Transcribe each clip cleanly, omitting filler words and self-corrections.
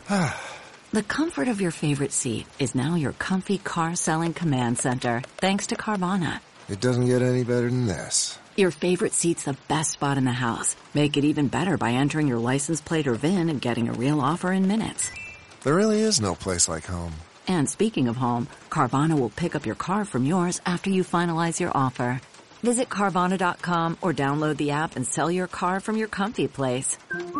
The comfort of your favorite seat is now your comfy car selling command center, thanks to Carvana. It doesn't get any better than this. Your favorite seat's the best spot in the house. Make it even better by entering your license plate or VIN and getting a real offer in minutes. There really is no place like home. And speaking of home, Carvana will pick up your car from yours after you finalize your offer. Visit Carvana.com or download the app and sell your car from your comfy place.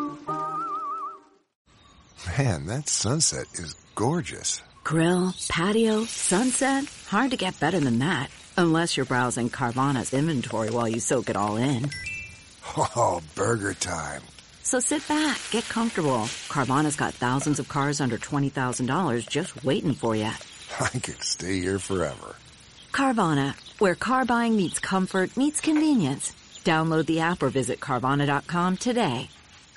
Man, that sunset is gorgeous. Grill, patio, sunset. Hard to get better than that. Unless you're browsing Carvana's inventory while you soak it all in. Oh, burger time. So sit back, get comfortable. Carvana's got thousands of cars under $20,000 just waiting for you. I could stay here forever. Carvana, where car buying meets comfort meets convenience. Download the app or visit Carvana.com today.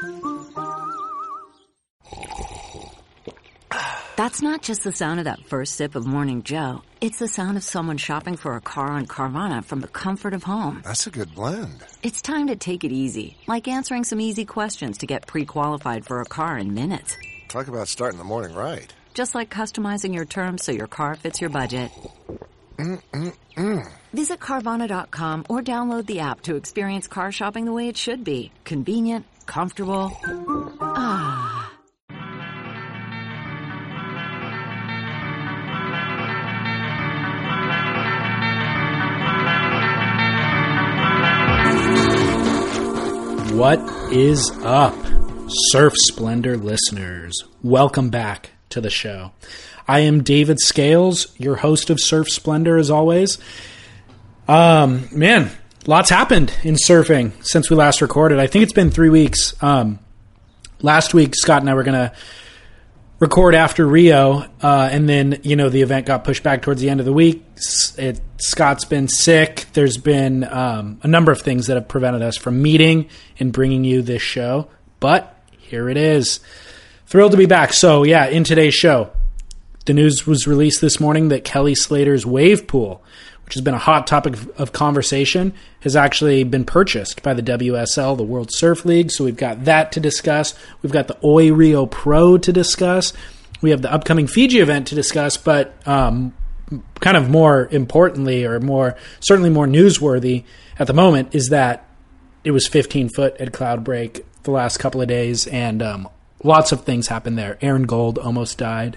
That's not just the sound of that first sip of Morning Joe. It's the sound of someone shopping for a car on Carvana from the comfort of home. That's a good blend. It's time to take it easy, like answering some easy questions to get pre-qualified for a car in minutes. Talk about starting the morning right. Just like customizing your terms so your car fits your budget. Visit Carvana.com or download the app to experience car shopping the way it should be. Convenient, comfortable. Ah. What is up, Surf Splendor listeners? Welcome back to the show. I am David Scales, your host of Surf Splendor, as always. Man, lots happened in surfing since we last recorded. I think it's been 3 weeks. Last week, Scott and I were going to record after Rio, and then, the event got pushed back towards the end of the week. Scott's been sick. There's been a number of things that have prevented us from meeting and bringing you this show, but here it is. Thrilled to be back. So, yeah, in today's show, the news was released this morning that Kelly Slater's wave pool, which has been a hot topic of conversation, has actually been purchased by the WSL, the World Surf League. So we've got that to discuss. We've got the Oi Rio Pro to discuss. We have the upcoming Fiji event to discuss, but kind of more importantly, or certainly more newsworthy at the moment, is that it was 15 foot at Cloudbreak the last couple of days, and lots of things happened there. Aaron Gold almost died,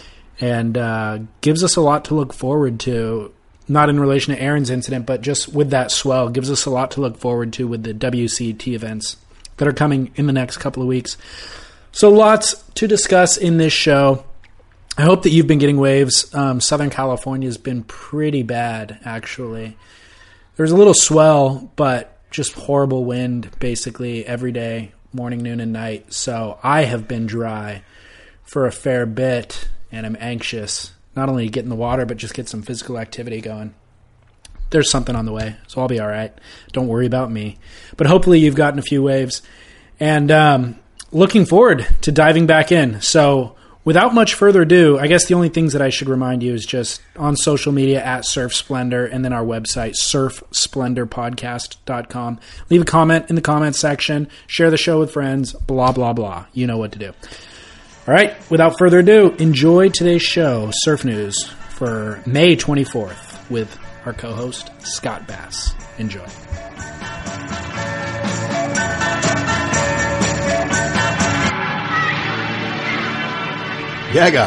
and gives us a lot to look forward to. Not in relation to Aaron's incident, but just with that swell, gives us a lot to look forward to with the WCT events that are coming in the next couple of weeks. So lots to discuss in this show. I hope that you've been getting waves. Southern California has been pretty bad, actually. There's a little swell, but just horrible wind basically every day, morning, noon, and night. So I have been dry for a fair bit, and I'm anxious not only get in the water, but just get some physical activity going. There's something on the way, so I'll be all right. Don't worry about me. But hopefully you've gotten a few waves. And looking forward to diving back in. So without much further ado, I guess the only things that I should remind you is just on social media at Surf Splendor, and then our website, surfsplendorpodcast.com. Leave a comment in the comments section. Share the show with friends. Blah, blah, blah. You know what to do. All right, without further ado, enjoy today's show, Surf News, for May 24th with our co-host, Scott Bass. Enjoy. Yeah,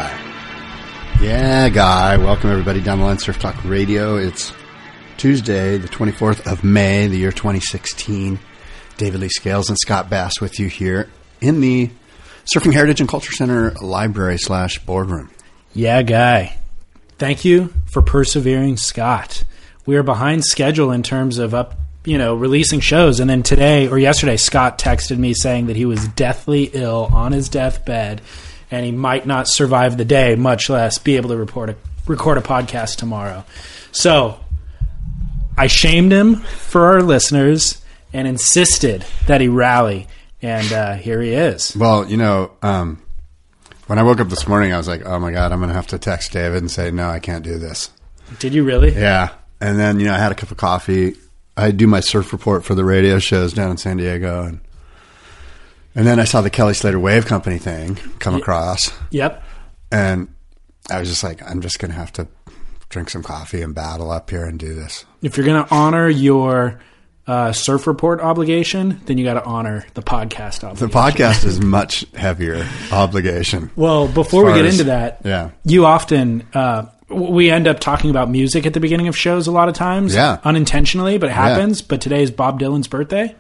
guy. Welcome, everybody, down the line, Surf Talk Radio. It's Tuesday, the 24th of May, the year 2016. David Lee Scales and Scott Bass with you here in the Surfing Heritage and Culture Center Library / boardroom. Yeah, guy. Thank you for persevering, Scott. We are behind schedule in terms of releasing shows. And then today or yesterday, Scott texted me saying that he was deathly ill on his deathbed and he might not survive the day, much less be able to record a podcast tomorrow. So I shamed him for our listeners and insisted that he rally. And here he is. Well, when I woke up this morning, I was like, oh, my God, I'm going to have to text David and say, no, I can't do this. Did you really? Yeah. And then, I had a cup of coffee. I do my surf report for the radio shows down in San Diego. And And then I saw the Kelly Slater Wave Company thing come across. Yep. And I was just like, I'm just going to have to drink some coffee and battle up here and do this. If you're going to honor your Surf Report obligation, then you got to honor the podcast obligation. The podcast is much heavier obligation. Well, before we get into that, you often... we end up talking about music at the beginning of shows a lot of times. Yeah. Unintentionally, but it happens. Yeah. But today is Bob Dylan's birthday.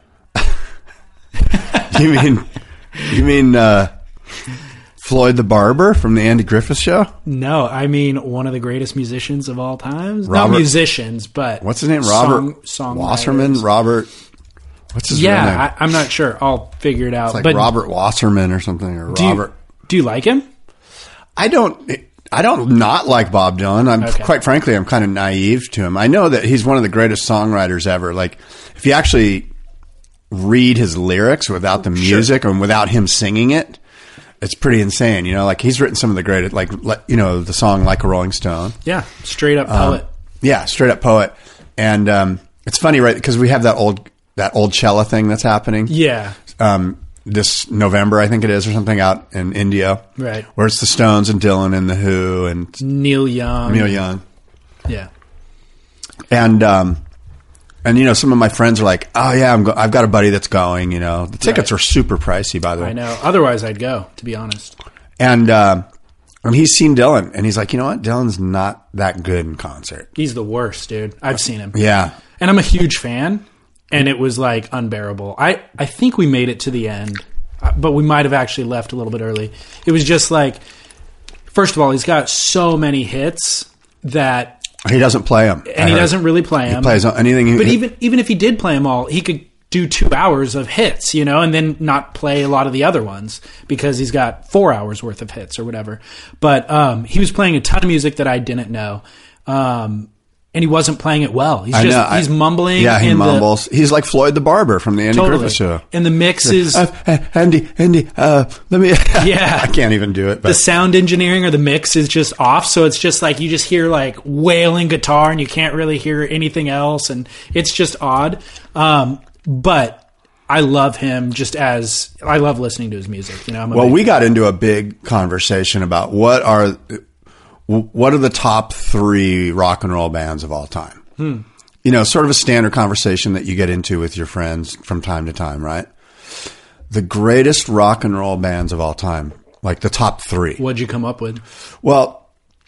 You mean Floyd the Barber from the Andy Griffith Show? No, I mean one of the greatest musicians of all time. Not musicians, but what's his name? Robert Wasserman. Robert. What's his real name? I'm not sure. I'll figure it out. It's like but Robert Wasserman or something. Or Robert. Do you like him? I don't not like Bob Dylan. Quite frankly, I'm kind of naive to him. I know that he's one of the greatest songwriters ever. Like, if you actually read his lyrics without the music and without him singing it, it's pretty insane. You know, like he's written some of the greatest, like you know, the song "Like a Rolling Stone." Yeah, straight up poet. Straight up poet. And it's funny, right? Because we have that old Cella thing that's happening. Yeah. This November, I think it is, or something, out in India. Right. Where it's the Stones and Dylan and The Who and Neil Young. Yeah. And you know, some of my friends are like, oh yeah, I've got a buddy that's going, you know. The tickets are super pricey, by the way. I know. Otherwise I'd go, to be honest. And he's seen Dylan and he's like, you know what? Dylan's not that good in concert. He's the worst, dude. I've seen him. Yeah. And I'm a huge fan. And it was like unbearable. I think we made it to the end, but we might have actually left a little bit early. It was just like, first of all, he's got so many hits that he doesn't play them, and he doesn't really play them. He plays anything. But even if he did play them all, he could do 2 hours of hits, you know, and then not play a lot of the other ones because he's got 4 hours worth of hits or whatever. But he was playing a ton of music that I didn't know. And he wasn't playing it well. He's mumbling. Yeah, he mumbles. He's like Floyd the Barber from the Andy Griffith Show. And the mix is... Andy, let me... Yeah. I can't even do it. But. The sound engineering or the mix is just off, so it's just like you just hear like wailing guitar and you can't really hear anything else, and it's just odd. But I love him just as... I love listening to his music. You know, we got into a big conversation about what are the top 3 rock and roll bands of all time? You know, sort of a standard conversation that you get into with your friends from time to time, right? The greatest rock and roll bands of all time, like the top 3. What'd you come up with? Well,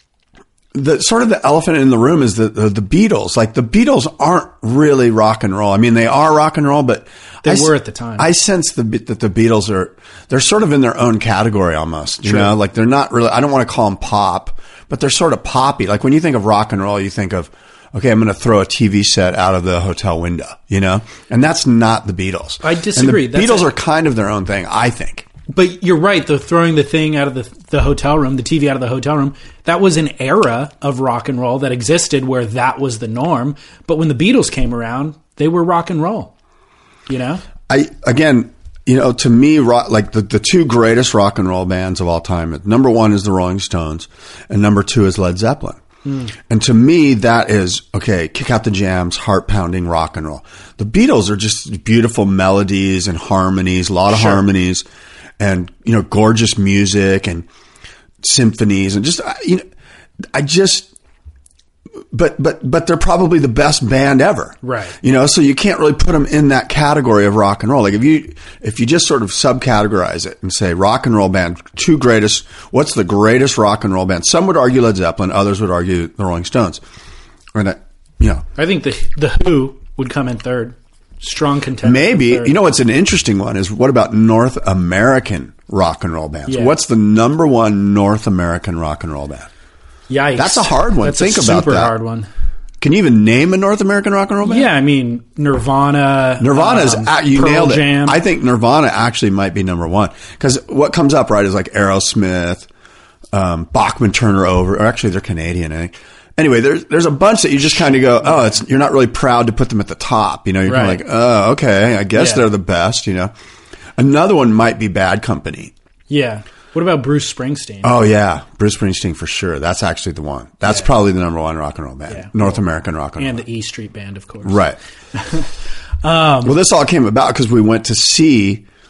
the elephant in the room is the Beatles. Like, the Beatles aren't really rock and roll. I mean, they are rock and roll, but they were at the time. I sense that the Beatles they're sort of in their own category almost. You know, like they're not really. I don't want to call them pop, but they're sort of poppy. Like when you think of rock and roll, you think of, okay, I'm going to throw a TV set out of the hotel window, you know? And that's not the Beatles. I disagree. And the Beatles are kind of their own thing, I think. But you're right, though, throwing the thing out of the hotel room, the TV out of the hotel room, that was an era of rock and roll that existed where that was the norm. But when the Beatles came around, they were rock and roll, you know? You know, to me, like the 2 greatest rock and roll bands of all time, number 1 is the Rolling Stones, and number 2 is Led Zeppelin. And to me, that is, okay, kick out the jams, heart-pounding rock and roll. The Beatles are just beautiful melodies and harmonies, a lot of harmonies, and, you know, gorgeous music and symphonies, and just, you know, but they're probably the best band ever. Right. You know, so you can't really put them in that category of rock and roll. Like if you just sort of subcategorize it and say rock and roll band, 2 greatest, what's the greatest rock and roll band? Some would argue Led Zeppelin, others would argue the Rolling Stones. And I think the Who would come in third. Strong contender. Maybe. You know what's an interesting one is, what about North American rock and roll bands? Yeah. What's the number 1 North American rock and roll band? Yikes. That's a hard one. Think about that. Super hard one. Can you even name a North American rock and roll band? Yeah, I mean, Nirvana. Nirvana's, you Pearl nailed it. Jam. I think Nirvana actually might be number 1. Because what comes up, right, is like Aerosmith, Bachman Turner Over, or actually they're Canadian, I think. Anyway, there's a bunch that you just kind of go, oh, you're not really proud to put them at the top. You know, you're kind of like, oh, okay, I guess they're the best, you know. Another one might be Bad Company. Yeah. What about Bruce Springsteen? Oh, yeah. Bruce Springsteen for sure. That's actually the one. That's probably the number 1 rock and roll band. Yeah. North American rock and roll. And the E Street Band, of course. Right. Well, this all came about because we went to see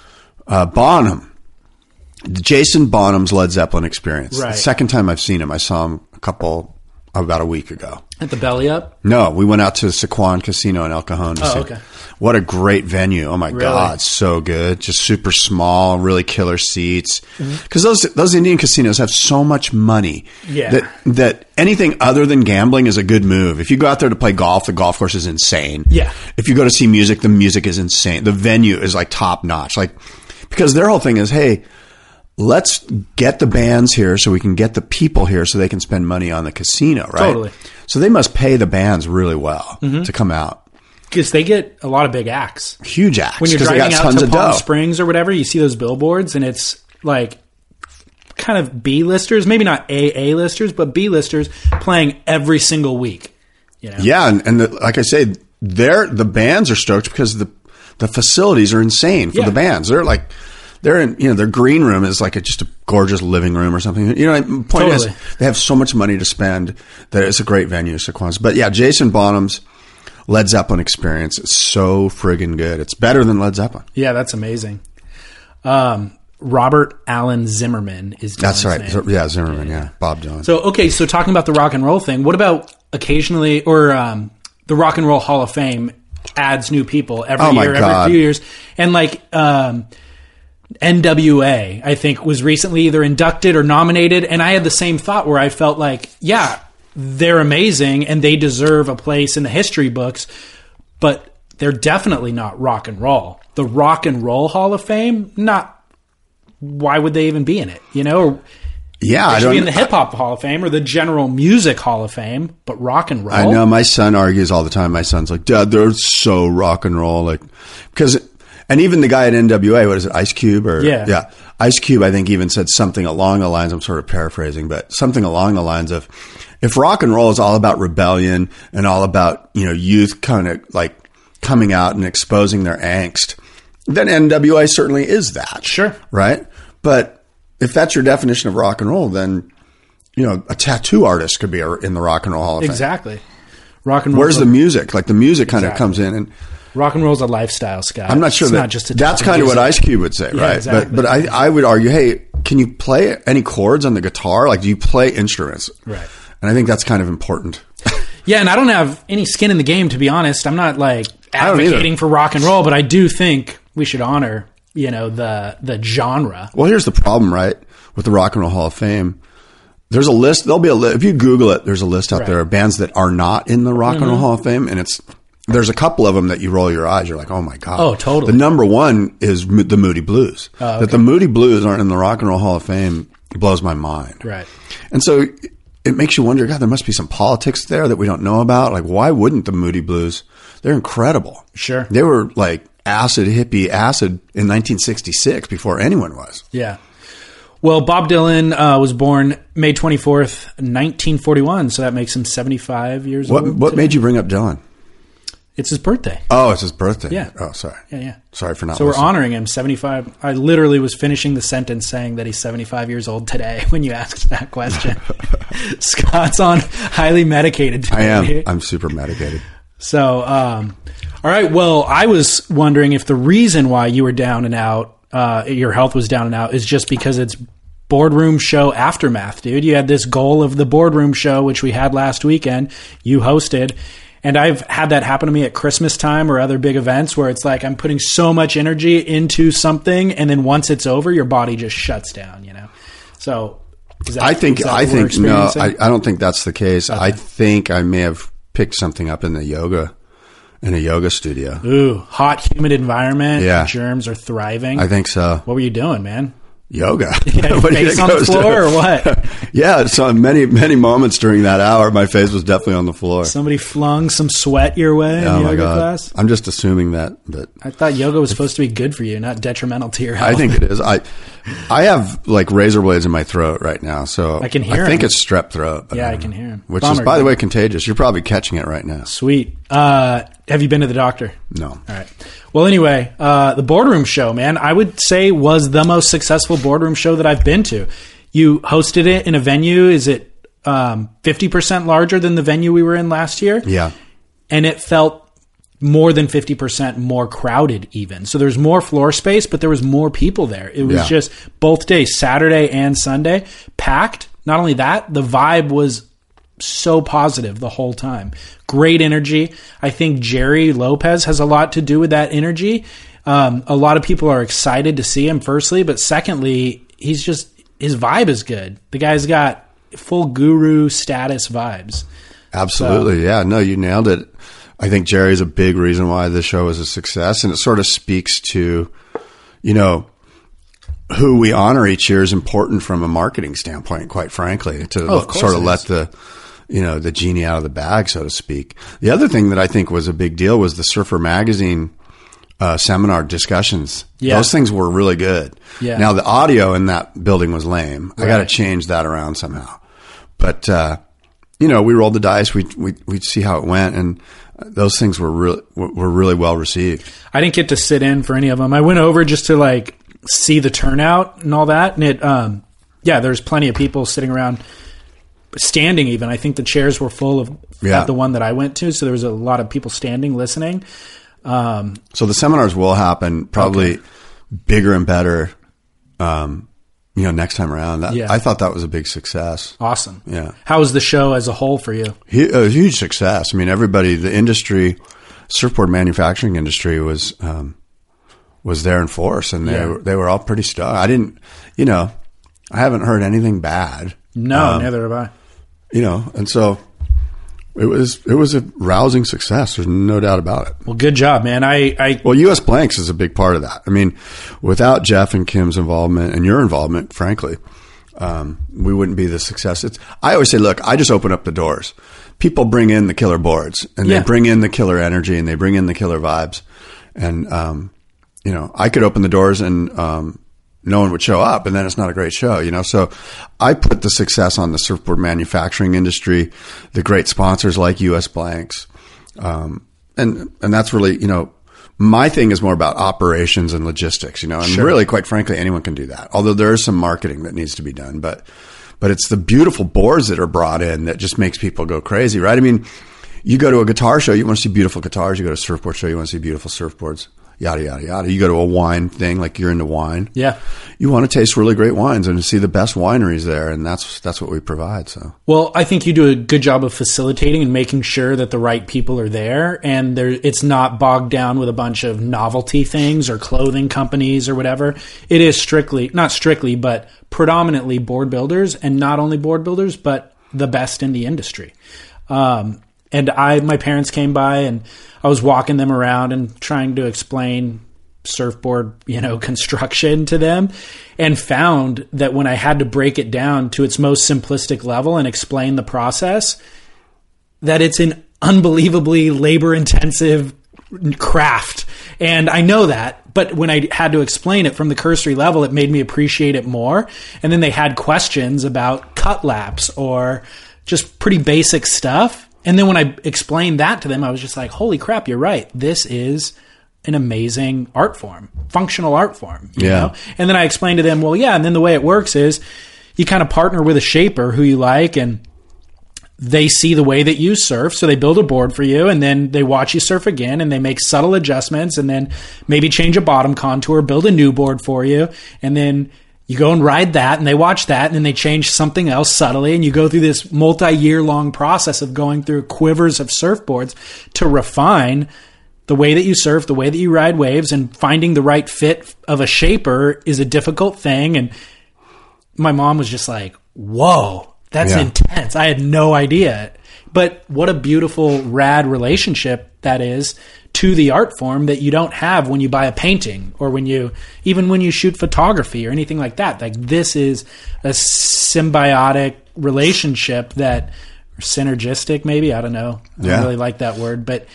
Bonham. Jason Bonham's Led Zeppelin Experience. Right. The second time I've seen him, I saw him about a week ago. At the Belly Up? No, we went out to Sequan Casino in El Cajon to see. Okay. What a great venue. Oh my God. So good. Just super small, really killer seats. Because those Indian casinos have so much money that anything other than gambling is a good move. If you go out there to play golf, the golf course is insane. Yeah. If you go to see music, the music is insane. The venue is like top notch. Like, because their whole thing is, hey, let's get the bands here so we can get the people here so they can spend money on the casino, right? Totally. So they must pay the bands really well to come out. Because they get a lot of big acts. Huge acts. When you're because they driving got out tons to of Palm dough. Springs or whatever, you see those billboards, and it's like kind of B-listers, maybe not A-listers, but B-listers playing every single week. You know? Yeah, and like I say, the bands are stoked because the facilities are insane for the bands. They're in, their green room is like just a gorgeous living room or something. The point is, they have so much money to spend that it's a great venue, Sequans. But yeah, Jason Bonham's Led Zeppelin Experience is so friggin' good. It's better than Led Zeppelin. Yeah, that's amazing. Robert Allen Zimmerman is Dylan's That's right. name. Yeah, Zimmerman. Yeah. Bob Dylan. So talking about the rock and roll thing, what about occasionally, or the Rock and Roll Hall of Fame adds new people every year, every few years, and NWA, I think, was recently either inducted or nominated, and I had the same thought where I felt like, yeah, they're amazing and they deserve a place in the history books, but they're definitely not rock and roll. The Rock and Roll Hall of Fame, why would they even be in it? Or they should be in the Hip Hop Hall of Fame or the General Music Hall of Fame, but rock and roll? I know my son argues all the time. My son's like, Dad, they're so rock and roll, and even the guy at NWA, what is it, Ice Cube? Yeah. Ice Cube, I think, even said something along the lines, I'm sort of paraphrasing, but something along the lines of, if rock and roll is all about rebellion and all about, youth kind of like coming out and exposing their angst, then NWA certainly is that. Sure. Right? But if that's your definition of rock and roll, then, a tattoo artist could be in the Rock and Roll Hall of Fame. Exactly. Rock and roll. Where's the music? Like the music kind of comes in and... Rock and roll is a lifestyle, Scott. I'm not sure it's not just that's kind of what Ice Cube would say, right? Exactly. But I would argue, hey, can you play any chords on the guitar? Like, do you play instruments? Right. And I think that's kind of important. Yeah, and I don't have any skin in the game, to be honest. I'm not advocating for rock and roll, but I do think we should honor, the genre. Well, here's the problem, right? With the Rock and Roll Hall of Fame, there's a list. There'll be a list. If you Google it, there's a list out there of bands that are not in the Rock and Roll Hall of Fame, and there's a couple of them that you roll your eyes. You're like, oh my God. Oh, totally. The number one is the Moody Blues. Oh, okay. That the Moody Blues aren't in the Rock and Roll Hall of Fame blows my mind. Right. And so it makes you wonder, God, there must be some politics there that we don't know about. Like, why wouldn't the Moody Blues? They're incredible. Sure. They were like hippie acid in 1966 before anyone was. Yeah. Well, Bob Dylan was born May 24th, 1941, so that makes him 75 years old. What made you bring up Dylan? It's his birthday. Oh, it's his birthday. Yeah. Oh, sorry. Yeah. Sorry for not So listening. we're honoring him, 75. I literally was finishing the sentence saying that he's 75 years old today when you asked that question. Scott's on highly medicated today. I am. I'm super medicated. So, all right. Well, I was wondering if the reason why you were down and out, your health was down and out, is just because it's Boardroom Show Aftermath, dude. You had this goal of the Boardroom Show, which we had last weekend. You hosted. And I've had that happen to me at Christmas time or other big events where it's like I'm putting so much energy into something, and then once it's over, your body just shuts down, So I think no, I don't think that's the case. Okay. I think I may have picked something up in a yoga studio. Ooh, hot, humid environment. Yeah. Germs are thriving. I think so. What were you doing, man? Yoga. Yeah, face on the floor or what? Yeah, so many moments during that hour, my face was definitely on the floor. Somebody flung some sweat your way in yoga class? I'm just assuming that. I thought yoga was supposed to be good for you, not detrimental to your health. I think it is. I have like razor blades in my throat right now, so I can hear. I think it's strep throat. Yeah, I can hear him. Which is, by the way, contagious. You're probably catching it right now. Sweet. Have you been to the doctor? No. All right. Well, anyway, the Boardroom Show, man, I would say was the most successful boardroom show that I've been to. You hosted it in a venue. Is it 50% larger than the venue we were in last year? Yeah. And it felt more than 50% more crowded even. So there's more floor space, but there was more people there. It was just both days, Saturday and Sunday, packed. Not only that, the vibe was so positive the whole time. Great energy. I think Jerry Lopez has a lot to do with that energy. A lot of people are excited to see him, firstly, but secondly, his vibe is good. The guy's got full guru status vibes. Absolutely. So, yeah, no, you nailed it. I think Jerry's a big reason why this show is a success, and it sort of speaks to, who we honor each year is important from a marketing standpoint, quite frankly, to sort of let the genie out of the bag, so to speak. The other thing that I think was a big deal was the Surfer Magazine seminar discussions. Yeah. Those things were really good. Yeah. Now, the audio in that building was lame. Right. I got to change that around somehow. But, we rolled the dice. We'd see how it went, and those things were really well received. I didn't get to sit in for any of them. I went over just to see the turnout and all that. And there's plenty of people sitting around, standing even. I think the chairs were full at the one that I went to. So there was a lot of people standing, listening. So the seminars will happen probably bigger and better, next time around. I thought that was a big success. Awesome. Yeah. How was the show as a whole for you? A huge success. I mean, everybody, the industry, surfboard manufacturing industry was there in force, and they were all pretty stoked. I didn't, I haven't heard anything bad. No, neither have I. And so it was a rousing success. There's no doubt about it. Well, good job, man. Well, US Blanks is a big part of that. I mean, without Jeff and Kim's involvement and your involvement, frankly, we wouldn't be the success. I always say, look, I just open up the doors. People bring in the killer boards, and they bring in the killer energy, and they bring in the killer vibes. And, I could open the doors and, no one would show up, and then it's not a great show, So I put the success on the surfboard manufacturing industry, the great sponsors like US Blanks. And that's really, my thing is more about operations and logistics, and really, quite frankly, anyone can do that. Although there is some marketing that needs to be done, but it's the beautiful boards that are brought in that just makes people go crazy, right? I mean, you go to a guitar show, you want to see beautiful guitars. You go to a surfboard show, you want to see beautiful surfboards. Yada, yada, yada. You go to a wine thing, like you're into wine. Yeah. You want to taste really great wines and see the best wineries there, and that's what we provide. So, well, I think you do a good job of facilitating and making sure that the right people are there, and it's not bogged down with a bunch of novelty things or clothing companies or whatever. It is not strictly, but predominantly board builders, and not only board builders, but the best in the industry. And my parents came by, and I was walking them around and trying to explain surfboard, construction to them, and found that when I had to break it down to its most simplistic level and explain the process, that it's an unbelievably labor-intensive craft. And I know that, but when I had to explain it from the cursory level, it made me appreciate it more. And then they had questions about cut laps or just pretty basic stuff. And then when I explained that to them, I was just like, holy crap, you're right. This is an amazing art form, functional art form. You know? And then I explained to them, well, yeah. And then the way it works is you kind of partner with a shaper who you like, and they see the way that you surf. So they build a board for you, and then they watch you surf again, and they make subtle adjustments, and then maybe change a bottom contour, build a new board for you. And then you go and ride that, and they watch that, and then they change something else subtly, and you go through this multi-year long process of going through quivers of surfboards to refine the way that you surf, the way that you ride waves, and finding the right fit of a shaper is a difficult thing. And my mom was just like, whoa, that's intense. I had no idea. But what a beautiful, rad relationship that is to the art form that you don't have when you buy a painting or even when you shoot photography or anything like that. Like, this is a symbiotic relationship or synergistic, maybe. I don't know. I don't really like that word, but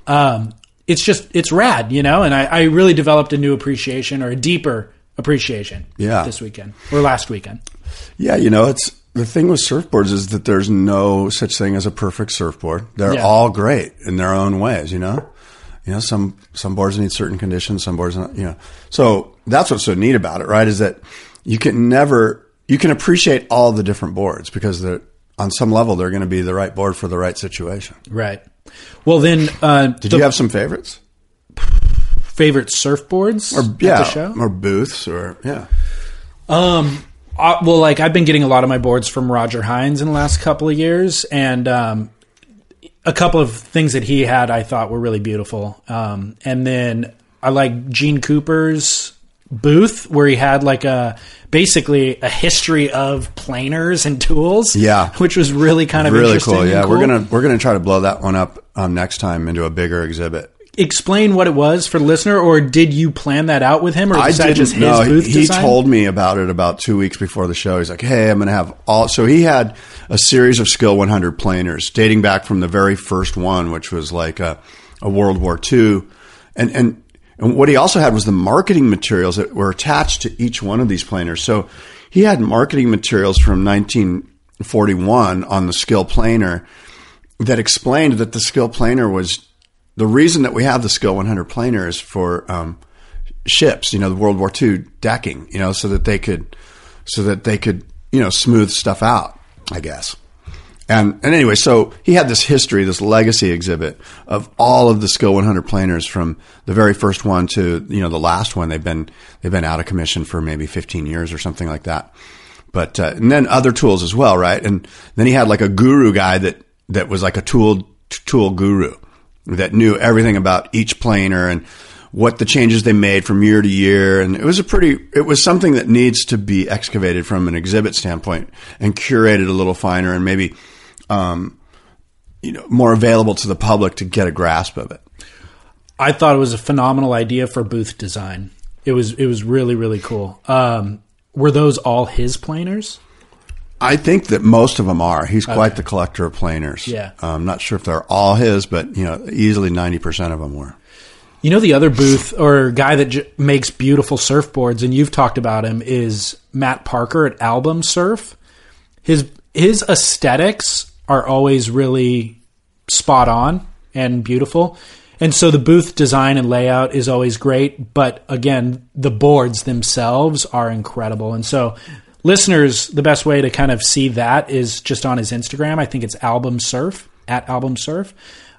it's rad, and I really developed a new appreciation, or a deeper appreciation this weekend or last weekend. Yeah. It's the thing with surfboards is that there's no such thing as a perfect surfboard. They're all great in their own ways, some boards need certain conditions, some boards not, So that's what's so neat about it, right? Is that you can appreciate all the different boards because on some level, they're going to be the right board for the right situation. Right. Well, then, did you have some favorites? Favorite surfboards at the show? Or booths, or well, like I've been getting a lot of my boards from Roger Hines in the last couple of years, and a couple of things that he had I thought were really beautiful. And then I like Gene Cooper's booth where he had like basically a history of planers and tools. Yeah, which was really kind of really interesting. Cool. Yeah, cool. we're gonna try to blow that one up next time into a bigger exhibit. Explain what it was for the listener, or did you plan that out with him, or was that just his booth he design? He told me about it about 2 weeks before the show. He's like, hey, I'm going to have all... So he had a series of Skill 100 planers dating back from the very first one, which was like a World War II. And what he also had was the marketing materials that were attached to each one of these planers. So he had marketing materials from 1941 on the Skill planer that explained that the Skill planer was... The reason that we have the Skill 100 planer is for ships, the World War II decking, so that they could, smooth stuff out, I guess. And anyway, so he had this history, this legacy exhibit of all of the Skill 100 planers from the very first one to, the last one. They've been out of commission for maybe 15 years or something like that. But, and then other tools as well, right? And then he had like a guru guy that was like a tool guru that knew everything about each planer and what the changes they made from year to year. And it was something that needs to be excavated from an exhibit standpoint and curated a little finer and maybe, more available to the public to get a grasp of it. I thought it was a phenomenal idea for booth design. It was really, really cool. Were those all his planers? I think that most of them are. He's quite the collector of planers. Yeah. I'm not sure if they're all his, but, easily 90% of them were. The other booth or guy that makes beautiful surfboards, and you've talked about him, is Matt Parker at Album Surf. His aesthetics are always really spot on and beautiful. And so the booth design and layout is always great. But again, the boards themselves are incredible. And so... Listeners, the best way to kind of see that is just on his Instagram. I think it's Album Surf, at Album Surf.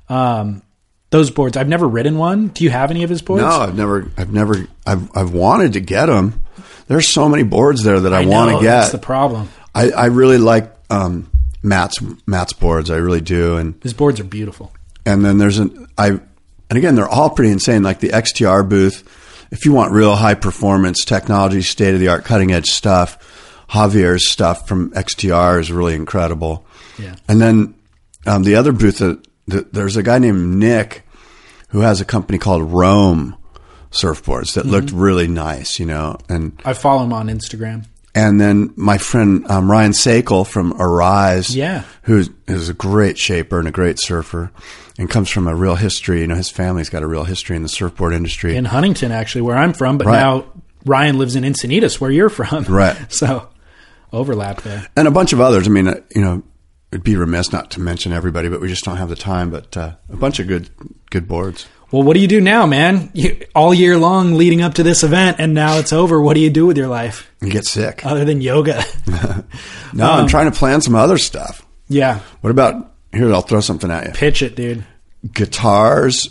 Those boards, I've never ridden one. Do you have any of his boards? No, I've wanted to get them. There's so many boards there that I want to get. That's the problem. I really like Matt's boards. I really do. And his boards are beautiful. And then and again, they're all pretty insane. Like the XTR booth, if you want real high performance technology, state of the art, cutting edge stuff, Javier's stuff from XTR is really incredible. Yeah. And then the other booth, there's a guy named Nick who has a company called Rome Surfboards that looked really nice, And I follow him on Instagram. And then my friend Ryan Sakel from Arise, who is a great shaper and a great surfer and comes from a real history. His family's got a real history in the surfboard industry. In Huntington, actually, where I'm from. But now Ryan lives in Encinitas, where you're from. Right. So... overlap there. And a bunch of others. I mean, it'd be remiss not to mention everybody, but we just don't have the time. But a bunch of good boards. Well, what do you do now, man? All year long leading up to this event, and now it's over. What do you do with your life? You get sick. Other than yoga. No, I'm trying to plan some other stuff. Yeah. What about, here, I'll throw something at you. Pitch it, dude. Guitars,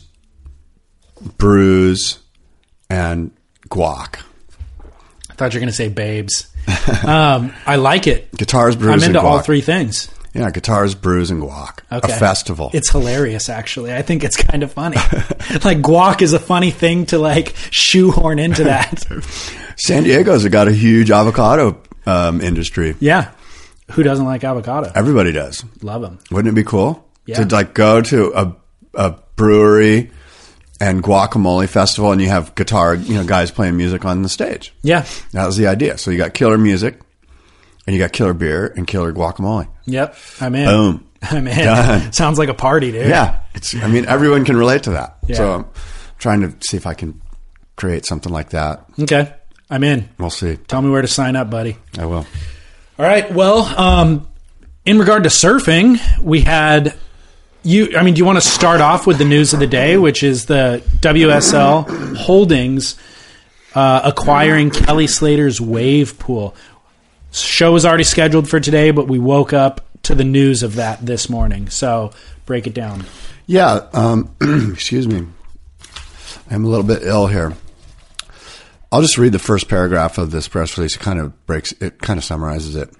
brews, and guac. I thought you were going to say babes. I like it. Guitars, brews, I'm into and guac. all three things. Yeah, guitars, brews, and guac. Okay. A festival. It's hilarious, actually. I think it's kind of funny. Like, guac is a funny thing to, shoehorn into that. San Diego's got a huge avocado industry. Yeah. Who doesn't like avocado? Everybody does. Love them. Wouldn't it be cool? Yeah. To, go to a brewery and guacamole festival, and you have guitar, guys playing music on the stage. Yeah. That was the idea. So you got killer music, and you got killer beer, and killer guacamole. Yep. I'm in. Boom. I'm in. Done. Sounds like a party, dude. Yeah. Everyone can relate to that. Yeah. So I'm trying to see if I can create something like that. Okay. I'm in. We'll see. Tell me where to sign up, buddy. I will. All right. Well, in regard to surfing, we had... do you want to start off with the news of the day, which is the WSL Holdings acquiring Kelly Slater's wave pool? Show was already scheduled for today, but we woke up to the news of that this morning. So break it down. Yeah. Excuse me. I'm a little bit ill here. I'll just read the first paragraph of this press release. It kind of summarizes it.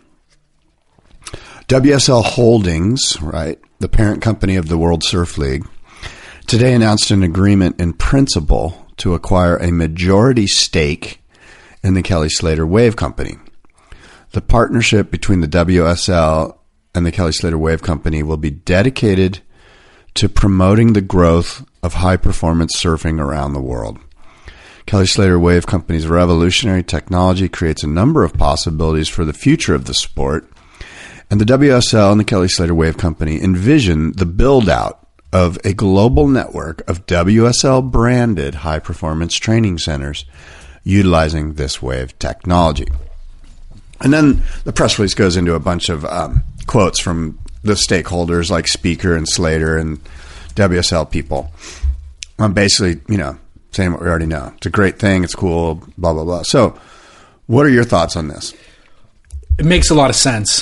WSL Holdings, right, the parent company of the World Surf League, today announced an agreement in principle to acquire a majority stake in the Kelly Slater Wave Company. The partnership between the WSL and the Kelly Slater Wave Company will be dedicated to promoting the growth of high-performance surfing around the world. Kelly Slater Wave Company's revolutionary technology creates a number of possibilities for the future of the sport, and the WSL and the Kelly Slater Wave Company envision the build-out of a global network of WSL-branded high-performance training centers utilizing this wave technology. And then the press release goes into a bunch of quotes from the stakeholders like Speaker and Slater and WSL people. Basically, saying what we already know. It's a great thing. It's cool, blah, blah, blah. So what are your thoughts on this? It makes a lot of sense.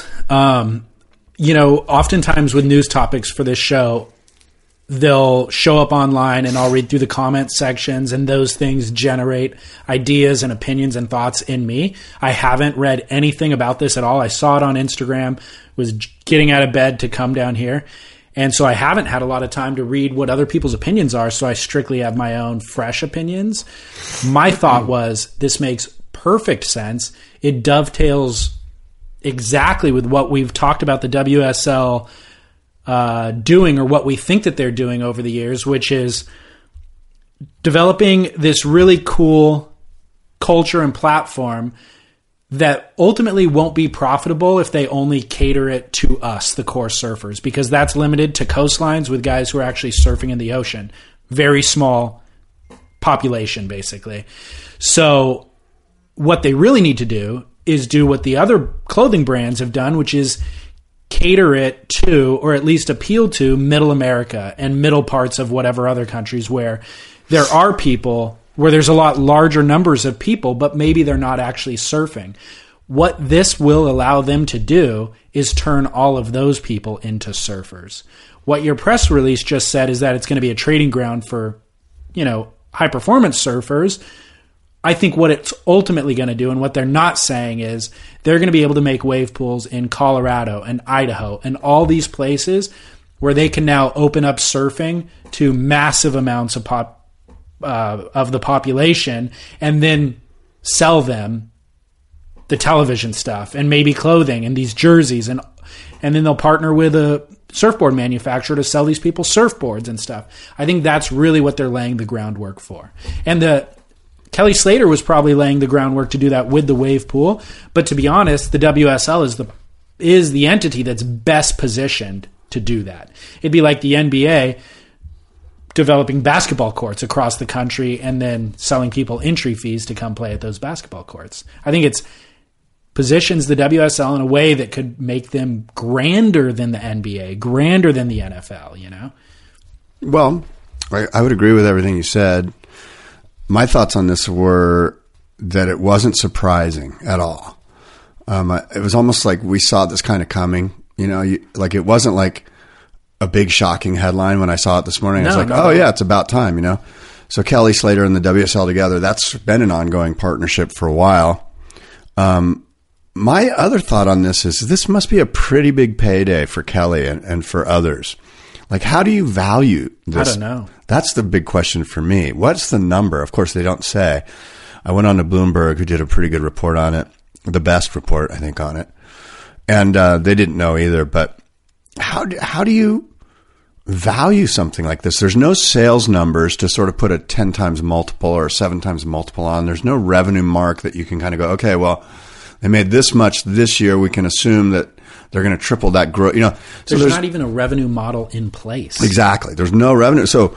Oftentimes with news topics for this show, they'll show up online and I'll read through the comment sections, and those things generate ideas and opinions and thoughts in me. I haven't read anything about this at all. I saw it on Instagram, was getting out of bed to come down here. And so I haven't had a lot of time to read what other people's opinions are, so I strictly have my own fresh opinions. My thought was, this makes perfect sense. It dovetails exactly with what we've talked about the WSL doing, or what we think that they're doing over the years, which is developing this really cool culture and platform that ultimately won't be profitable if they only cater it to us, the core surfers, because that's limited to coastlines with guys who are actually surfing in the ocean. Very small population, basically. So what they really need to do is do what the other clothing brands have done, which is cater it to, or at least appeal to, middle America and middle parts of whatever other countries where there are people, where there's a lot larger numbers of people, but maybe they're not actually surfing. What this will allow them to do is turn all of those people into surfers. What your press release just said is that it's going to be a trading ground for, high performance surfers. I think what it's ultimately going to do, and what they're not saying, is they're going to be able to make wave pools in Colorado and Idaho and all these places where they can now open up surfing to massive amounts of the population, and then sell them the television stuff and maybe clothing and these jerseys, and then they'll partner with a surfboard manufacturer to sell these people surfboards and stuff. I think that's really what they're laying the groundwork for. And the Kelly Slater was probably laying the groundwork to do that with the wave pool, but to be honest, the WSL is the entity that's best positioned to do that. It'd be like the NBA developing basketball courts across the country and then selling people entry fees to come play at those basketball courts. I think it's positions the WSL in a way that could make them grander than the NBA, grander than the NFL, Well, I would agree with everything you said. My thoughts on this were that it wasn't surprising at all. It was almost like we saw this kind of coming, like it wasn't like a big shocking headline when I saw it this morning. I was like, yeah, it's about time, So Kelly Slater and the WSL together, that's been an ongoing partnership for a while. My other thought on this is this must be a pretty big payday for Kelly and for others. Like, how do you value this? I don't know. That's the big question for me. What's the number? Of course, they don't say. I went on to Bloomberg, who did a pretty good report on it, the best report, I think, on it. And they didn't know either. But how do you value something like this? There's no sales numbers to sort of put a 10 times multiple or a 7 times multiple on. There's no revenue mark that you can kind of go, okay, well, they made this much this year. We can assume that they're going to triple that growth. So there's not even a revenue model in place. Exactly. There's no revenue. So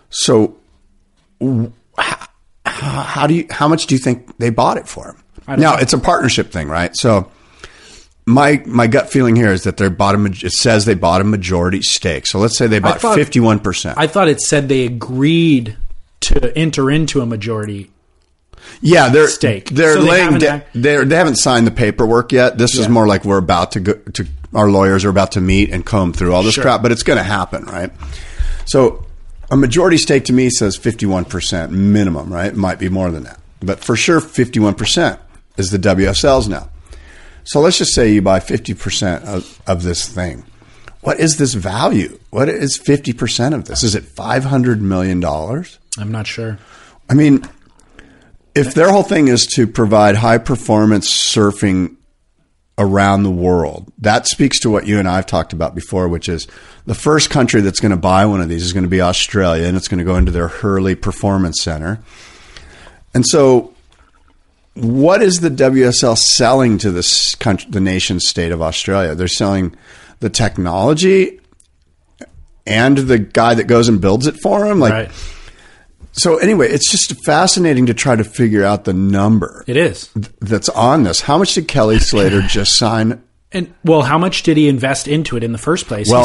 how much do you think they bought it for? Now, it's a partnership thing, right? So my gut feeling here is that it says they bought a majority stake. So let's say they bought 51%. I thought it said they agreed to enter into a majority. Yeah, they're stake. They haven't signed the paperwork yet. This is more like we're about to our lawyers are about to meet and comb through all this crap, but it's going to happen, right? So a majority stake to me says 51% minimum, right? It might be more than that. But for sure, 51% is the WSLs now. So let's just say you buy 50% of this thing. What is this value? What is 50% of this? Is it $500 million? I'm not sure. I mean, if their whole thing is to provide high-performance surfing around the world, that speaks to what you and I have talked about before, which is the first country that's going to buy one of these is going to be Australia, and it's going to go into their Hurley Performance Center. And so what is the WSL selling to this country, the nation state of Australia? They're selling the technology and the guy that goes and builds it for them. Like, right. So anyway, it's just fascinating to try to figure out the number. It is. That's on this. How much did Kelly Slater just sign? And well, how much did he invest into it in the first place? Well,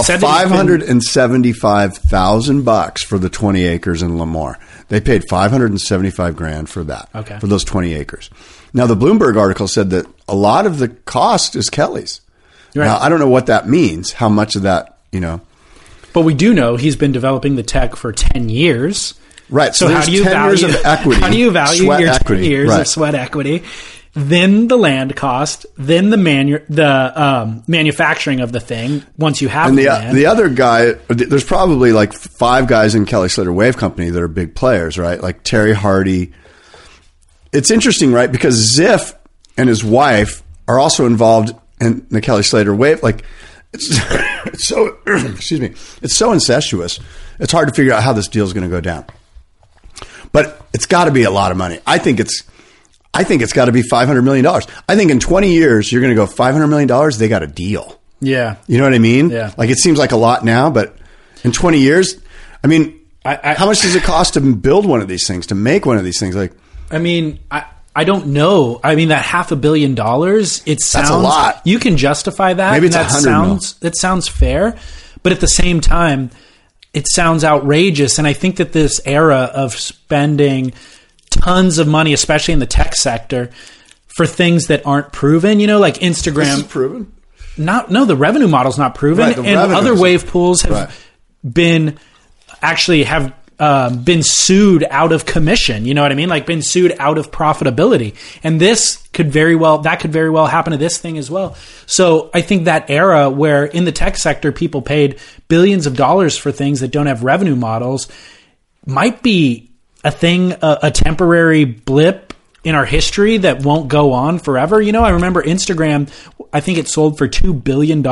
$575,000 for the 20 acres in Lemoore. They paid $575,000 for that. Okay. For those 20 acres. Now, the Bloomberg article said that a lot of the cost is Kelly's. Right. Now, I don't know what that means. How much of that, But we do know he's been developing the tech for 10 years. Right. So how do you 10 value years of equity? How do you value sweat your equity. 10 years Right. of sweat equity? Then the land cost, then the manufacturing of the thing once you have the land. The other guy, there's probably like 5 guys in Kelly Slater Wave Company that are big players, right? Like Terry Hardy. It's interesting, right? Because Ziff and his wife are also involved in the Kelly Slater Wave. Like, it's so, excuse me, it's so incestuous. It's hard to figure out how this deal is going to go down. But it's got to be a lot of money. I think it's got to be $500 million. I think in 20 years, you're going to go $500 million. They got a deal. Yeah. You know what I mean? Yeah. Like, it seems like a lot now, but in 20 years, I mean, how much does it cost to build one of these things, to make one of these things? Like, I mean, I don't know. I mean, that $500 million, it sounds... That's a lot. You can justify that. Maybe it's that $100 million. That sounds fair. But at the same time, it sounds outrageous. And I think that this era of spending tons of money, especially in the tech sector, for things that aren't proven, like Instagram... This is proven? No, the revenue model's not proven. Right, and other wave pools have been sued out of commission. You know what I mean? Like, been sued out of profitability. And that could very well happen to this thing as well. So I think that era where in the tech sector, people paid billions of dollars for things that don't have revenue models might be a thing, a temporary blip in our history that won't go on forever. I remember Instagram, I think it sold for $2 billion.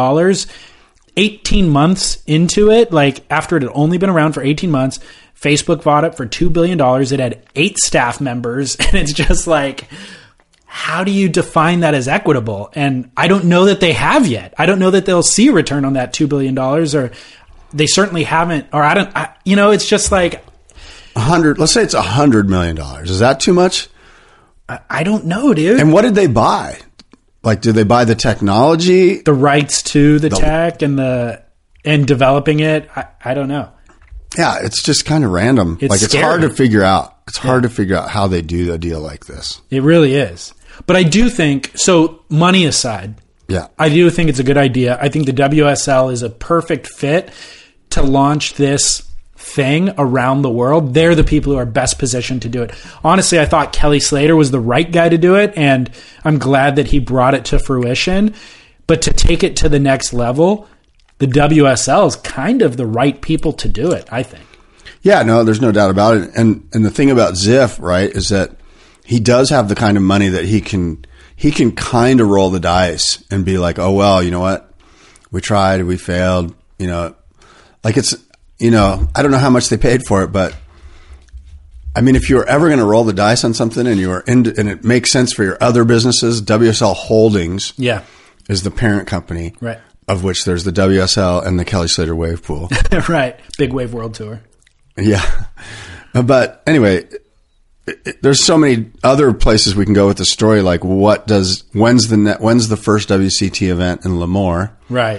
18 months into it, like after it had only been around for 18 months, Facebook bought it for $2 billion. It had 8 staff members. And it's just like, how do you define that as equitable? And I don't know that they have yet. I don't know that they'll see a return on that $2 billion, or they certainly haven't, or it's just like... let's say it's $100 million. Is that too much? I don't know, dude. And what did they buy? Like, did they buy the technology? The rights to the tech and developing it? I don't know. Yeah, it's just kind of random. It's scary. hard to figure out. It's hard to figure out how they do a deal like this. It really is. But I do think, so money aside, I do think it's a good idea. I think the WSL is a perfect fit to launch this thing around the world. They're the people who are best positioned to do it. Honestly, I thought Kelly Slater was the right guy to do it, and I'm glad that he brought it to fruition. But to take it to the next level, the WSL is kind of the right people to do it, I think. Yeah, no, there's no doubt about it. And the thing about Ziff, right, is that he does have the kind of money that he can kind of roll the dice and be like, oh, well, you know what? We tried, we failed, like it's, I don't know how much they paid for it, but I mean, if you were ever going to roll the dice on something and and it makes sense for your other businesses, WSL Holdings is the parent company, right, of which there's the WSL and the Kelly Slater Wave Pool. Right. Big Wave World Tour. Yeah. But anyway, there's so many other places we can go with the story. Like, when's the first WCT event in Lemoore? Right.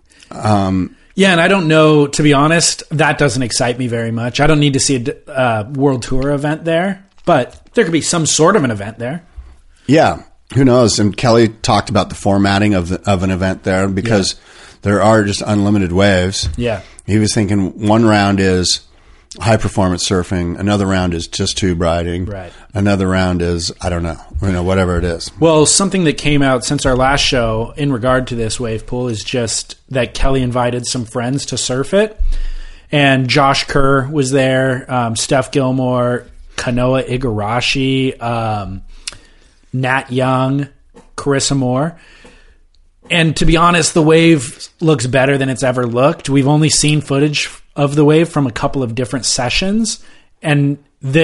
Yeah, and I don't know, to be honest, that doesn't excite me very much. I don't need to see a World Tour event there, but there could be some sort of an event there. Yeah. Who knows? And Kelly talked about the formatting of an event there because there are just unlimited waves. Yeah. He was thinking one round is high performance surfing, another round is just tube riding, right? Another round is, I don't know, whatever it is. Well, something that came out since our last show in regard to this wave pool is just that Kelly invited some friends to surf it. And Josh Kerr was there, Steph Gilmore, Kanoa Igarashi, Nat Young, Carissa Moore. And to be honest, the wave looks better than it's ever looked. We've only seen footage of the wave from a couple of different sessions. And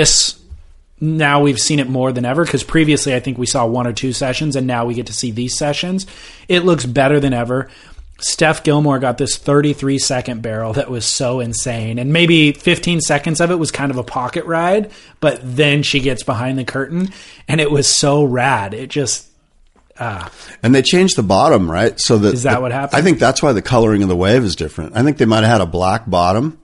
now we've seen it more than ever because previously I think we saw 1 or 2 sessions and now we get to see these sessions. It looks better than ever. Steph Gilmore got this 33-second barrel that was so insane. And maybe 15 seconds of it was kind of a pocket ride, but then she gets behind the curtain and it was so rad. It just... And they changed the bottom, right? So is that what happened? I think that's why the coloring of the wave is different. I think they might have had a black bottom.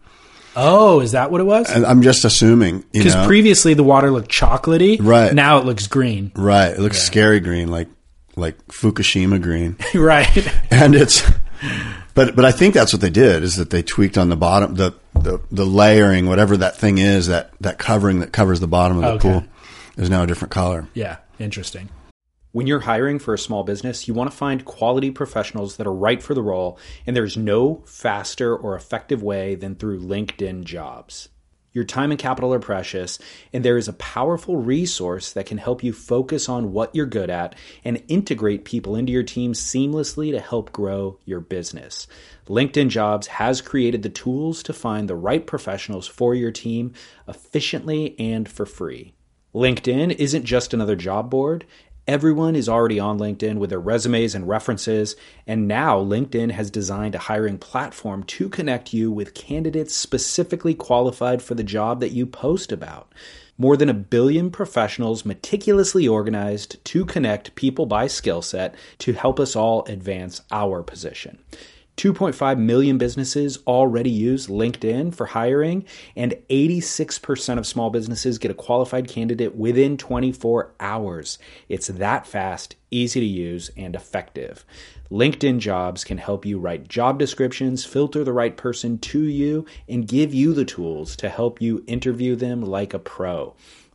Oh, is that what it was? And I'm just assuming. Because previously the water looked chocolatey. Right. Now it looks green. Right. It looks scary green, like Fukushima green. Right. And it's... But I think that's what they did, is that they tweaked on the bottom, the layering, whatever that thing is, that covering that covers the bottom of the pool is now a different color. Yeah. Interesting. When you're hiring for a small business, you want to find quality professionals that are right for the role, and there's no faster or effective way than through LinkedIn Jobs. Your time and capital are precious, and there is a powerful resource that can help you focus on what you're good at and integrate people into your team seamlessly to help grow your business. LinkedIn Jobs has created the tools to find the right professionals for your team efficiently and for free. LinkedIn isn't just another job board. Everyone is already on LinkedIn with their resumes and references, and now LinkedIn has designed a hiring platform to connect you with candidates specifically qualified for the job that you post about. More than 1 billion professionals meticulously organized to connect people by skill set to help us all advance our position. 2.5 million businesses already use LinkedIn for hiring, and 86% of small businesses get a qualified candidate within 24 hours. It's that fast, easy to use, and effective. LinkedIn Jobs can help you write job descriptions, filter the right person to you, and give you the tools to help you interview them like a pro.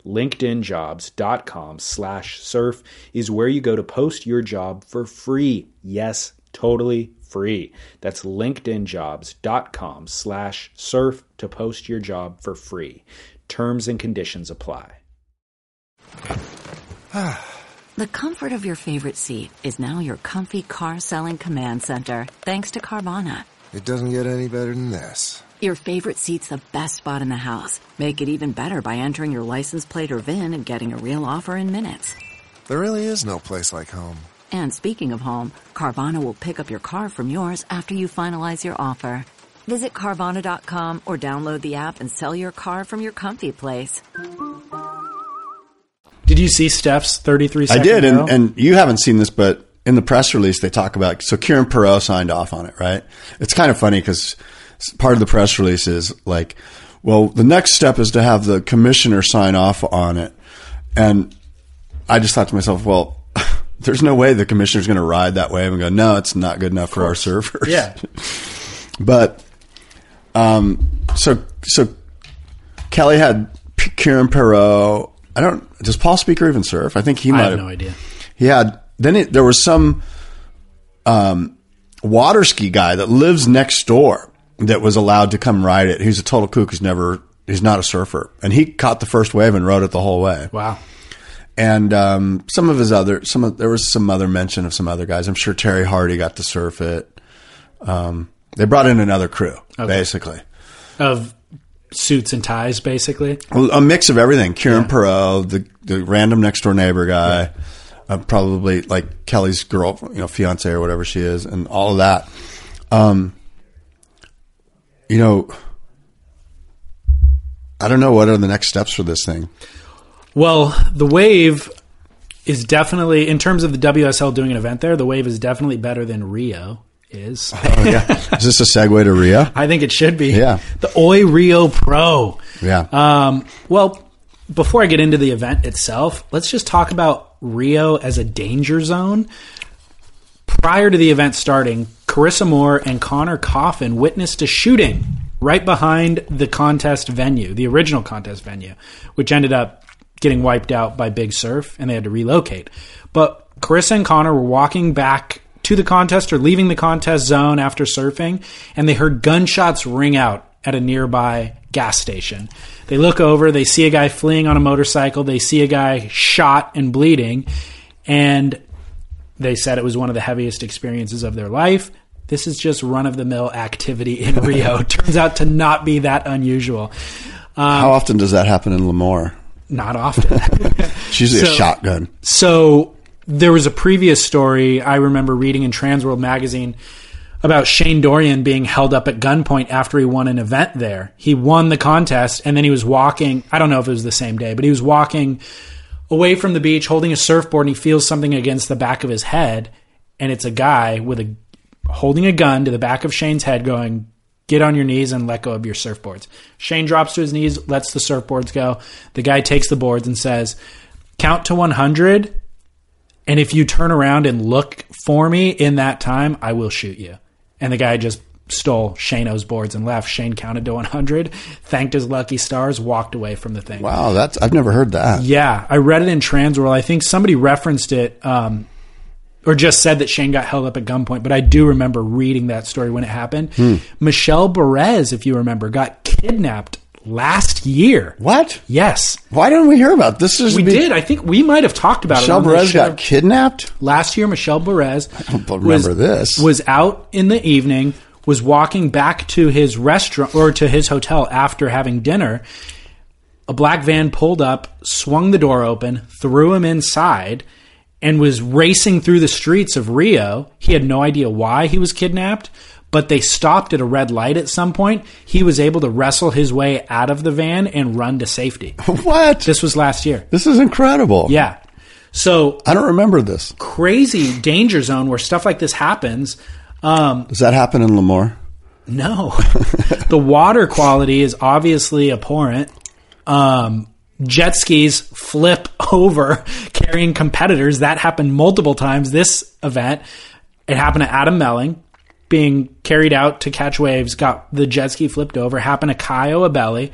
LinkedInjobs.com/surf is where you go to post your job for free. Yes, totally free. That's LinkedInjobs.com/surf to post your job for free. Terms and conditions apply. The comfort of your favorite seat is now your comfy car selling command center, thanks to Carvana. It doesn't get any better than this. Your favorite seat's the best spot in the house. Make it even better by entering your license plate or VIN and getting a real offer in minutes. There really is no place like home. And speaking of home, Carvana will pick up your car from yours after you finalize your offer. Visit Carvana.com or download the app and sell your car from your comfy place. Did you see Steph's 33-second I did, barrel? and you haven't seen this, but in the press release they talk about, so Kieran Perot signed off on it, right? It's kind of funny because part of the press release is like, well, the next step is to have the commissioner sign off on it. And I just thought to myself, well, there's no way the commissioner's going to ride that wave and go, no, it's not good enough for our surfers. Yeah. But, so Kelly had Kieran Perot. Does Paul Speaker even surf? I think he might have. I have no idea. He had, there was some, water ski guy that lives next door that was allowed to come ride it. He's a total kook. He's not a surfer. And he caught the first wave and rode it the whole way. Wow. And there was some other mention of some other guys. I'm sure Terry Hardy got to surf it. They brought in another crew, basically. Of suits and ties, basically? A mix of everything. Kieran Perot, the random next door neighbor guy, probably like Kelly's girl, fiance or whatever she is, and all of that. I don't know what are the next steps for this thing. Well, the wave is definitely, in terms of the WSL doing an event there, the wave is definitely better than Rio is. Oh, yeah. Is this a segue to Rio? I think it should be. Yeah. The Oi Rio Pro. Yeah. Well, before I get into the event itself, let's just talk about Rio as a danger zone. Prior to the event starting, Carissa Moore and Connor Coffin witnessed a shooting right behind the contest venue, the original contest venue, which ended up getting wiped out by Big Surf, and they had to relocate. But Carissa and Connor were walking back to the contest or leaving the contest zone after surfing, and they heard gunshots ring out at a nearby gas station. They look over, they see a guy fleeing on a motorcycle, they see a guy shot and bleeding, and they said it was one of the heaviest experiences of their life. This is just run-of-the-mill activity in Rio. Turns out to not be that unusual. How often does that happen in Lemoore? Not often. It's usually a shotgun. So there was a previous story I remember reading in Transworld magazine about Shane Dorian being held up at gunpoint after he won an event there. He won the contest, and then he was walking, I don't know if it was the same day, but he was walking away from the beach holding a surfboard, and he feels something against the back of his head, and it's a guy holding a gun to the back of Shane's head going, "Get on your knees and let go of your surfboards." Shane drops to his knees, lets the surfboards go. The guy takes the boards and says, "Count to 100, and if you turn around and look for me in that time, I will shoot you." And the guy just stole Shane-O's boards and left. Shane counted to 100, thanked his lucky stars, walked away from the thing. Wow, I've never heard that. Yeah, I read it in Transworld. I think somebody referenced it or just said that Shane got held up at gunpoint, but I do remember reading that story when it happened. Michelle Perez, if you remember, got kidnapped last year. What? Yes. Why didn't we hear about this? We did. I think we might have talked about Michelle it on Perez this show. got kidnapped? Last year, Michelle Perez this. was out in the evening, was walking back to his restaurant or to his hotel after having dinner. A black van pulled up, swung the door open, threw him inside, and was racing through the streets of Rio. He had no idea why he was kidnapped, but they stopped at a red light at some point. He was able to wrestle his way out of the van and run to safety. What? This was last year. This is incredible. Yeah. So I don't remember this. Crazy danger zone where stuff like this happens. Does that happen in Lemoore? No. The water quality is obviously abhorrent. Jet skis flip over carrying competitors. That happened multiple times. This event, it happened to Adam Melling being carried out to catch waves, got the jet ski flipped over. Happened to Caio Abelli.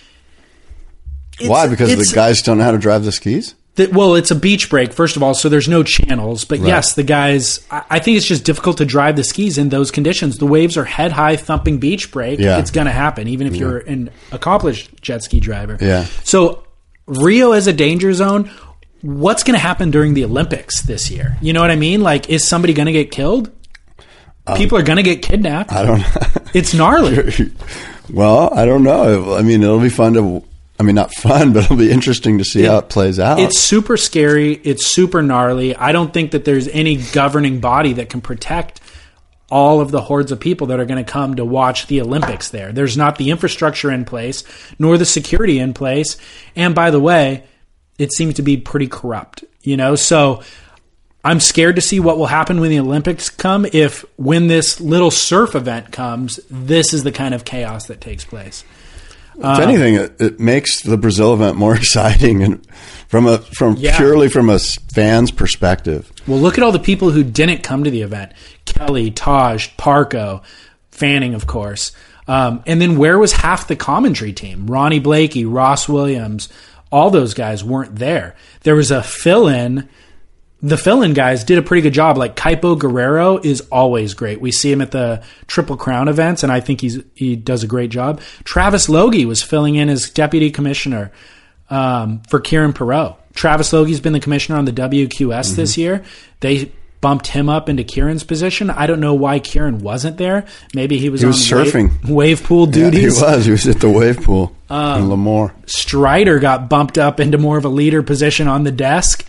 Why? Because the guys don't know how to drive the skis? Well, it's a beach break, first of all, so there's no channels. But right. Yes, the guys, I think it's just difficult to drive the skis in those conditions. The waves are head-high, thumping beach break. Yeah. It's going to happen, even if you're an accomplished jet ski driver. Yeah. So Rio as a danger zone, what's going to happen during the Olympics this year? You know what I mean? Like, is somebody going to get killed? People are going to get kidnapped. I don't know. It's gnarly. Well, I don't know. I mean, it'll be fun to... I mean, not fun, but it'll be interesting to see how it plays out. It's super scary. It's super gnarly. I don't think that there's any governing body that can protect all of the hordes of people that are going to come to watch the Olympics there. There's not the infrastructure in place, nor the security in place. And by the way, it seems to be pretty corrupt, you know? So I'm scared to see what will happen when the Olympics come. If when this little surf event comes, this is the kind of chaos that takes place. If anything, it makes the Brazil event more exciting, and purely from a fan's perspective. Well, look at all the people who didn't come to the event: Kelly, Taj, Parko, Fanning, of course. And then where was half the commentary team? Ronnie Blakey, Ross Williams, all those guys weren't there. There was a fill-in. The fill-in guys did a pretty good job. Like Kaipo Guerrero is always great. We see him at the Triple Crown events, and I think he does a great job. Travis Logie was filling in as deputy commissioner for Kieran Perot. Travis Logie's been the commissioner on the WQS this year. They bumped him up into Kieran's position. I don't know why Kieran wasn't there. Maybe he was surfing wave pool duties. Yeah, he was at the wave pool in Lemoore. Strider got bumped up into more of a leader position on the desk.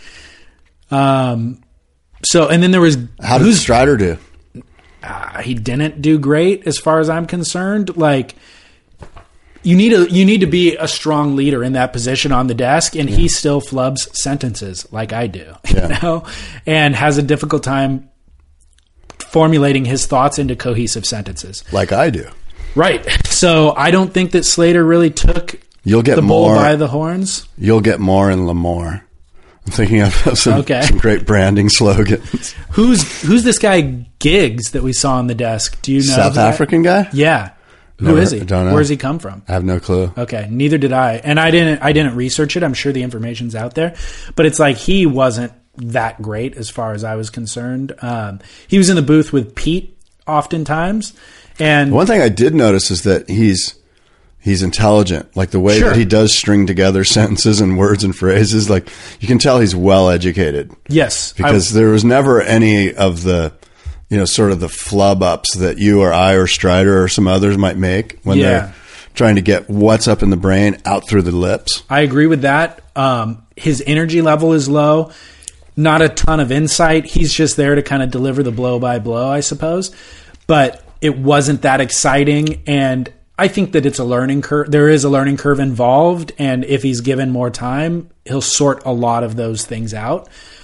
And then there was... How did Strider do? He didn't do great as far as I'm concerned. Like, you need to be a strong leader in that position on the desk, and he still flubs sentences like I do, you know, and has a difficult time formulating his thoughts into cohesive sentences. Like I do. Right. So I don't think that Slater really took the bull by the horns. You'll get more in Lemoore. I'm thinking of some great branding slogans. Who's this guy Giggs that we saw on the desk? Do you know? South African guy? Yeah. Who is he? I don't know. Where does he come from? I have no clue. Okay, neither did I. And I didn't research it. I'm sure the information's out there. But it's like he wasn't that great as far as I was concerned. He was in the booth with Pete oftentimes. And one thing I did notice is that he's intelligent. Like the way that he does string together sentences and words and phrases, like you can tell he's well educated. Yes. Because there was never any of the, sort of the flub ups that you or I or Strider or some others might make when they're trying to get what's up in the brain out through the lips. I agree with that. His energy level is low. Not a ton of insight. He's just there to kind of deliver the blow by blow, I suppose. But it wasn't that exciting. And I think that it's a learning curve. There is a learning curve involved. And if he's given more time, he'll sort a lot of those things out.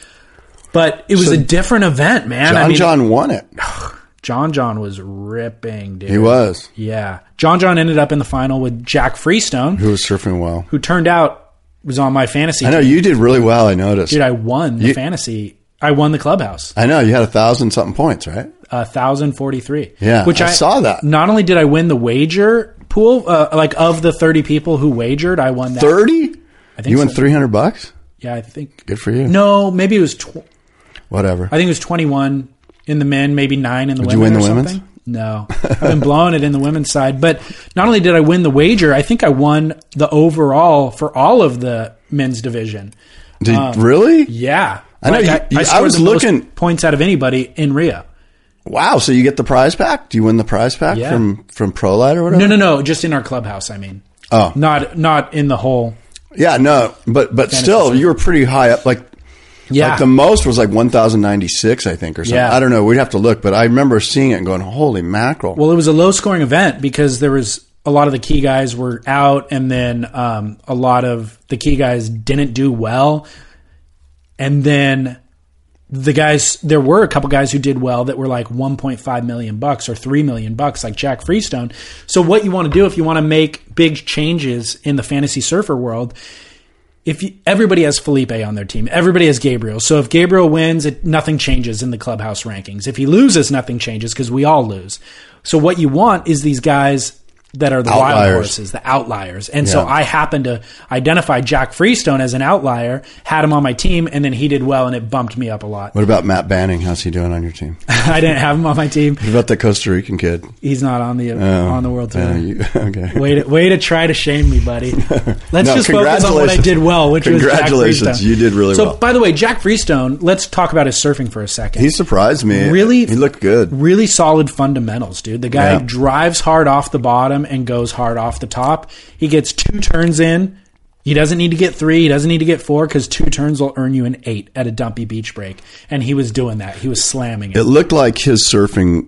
But it was a different event, man. John won it. John was ripping, dude. He was. Yeah. John ended up in the final with Jack Freestone. Who was surfing well. Who turned out was on my fantasy team. I know, you did really well, I noticed. Dude, I won the fantasy. I won the clubhouse. I know, you had 1,000-something points, right? 1,043. Yeah, I saw that. Not only did I win the wager pool, of the 30 people who wagered, I won that. 30? I think you won $300? Yeah, I think. Good for you. No, maybe it was... Whatever. I think it was 21 in the men, maybe 9 in the women. Did you win the women's? Something. No. I've been blowing it in the women's side. But not only did I win the wager, I think I won the overall for all of the men's division. Really? Yeah. I know. I was the looking most points out of anybody in Rio. Wow. So you get the prize pack? Do you win the prize pack from ProLight or whatever? No. Just in our clubhouse, I mean. Oh. Not in the whole. Yeah, no. But still, you were pretty high up. Like the most was like 1,096, I think, or something. Yeah. I don't know. We'd have to look. But I remember seeing it and going, holy mackerel. Well, it was a low-scoring event because there was a lot of the key guys were out, and then a lot of the key guys didn't do well. And then the guys, there were a couple guys who did well that were like $1.5 million or $3 million, like Jack Freestone. So what you want to do if you want to make big changes in the fantasy surfer world, everybody has Felipe on their team. Everybody has Gabriel. So if Gabriel wins, nothing changes in the clubhouse rankings. If he loses, nothing changes because we all lose. So what you want is these guys that are the wild horses, the outliers. And so I happened to identify Jack Freestone as an outlier, had him on my team, and then he did well, and it bumped me up a lot. What about Matt Banning? How's he doing on your team? I didn't have him on my team. What about the Costa Rican kid? He's not on the World Tour. Okay. Way to try to shame me, buddy. Let's just focus on what I did well, which was Jack Freestone. Congratulations, you did really well. So, by the way, Jack Freestone, let's talk about his surfing for a second. He surprised me. Really, he looked good. Really solid fundamentals, dude. The guy drives hard off the bottom and goes hard off the top. He gets 2 turns in. He doesn't need to get 3. He doesn't need to get 4 because 2 turns will earn you an 8 at a dumpy beach break. And he was doing that. He was slamming it. It looked like his surfing,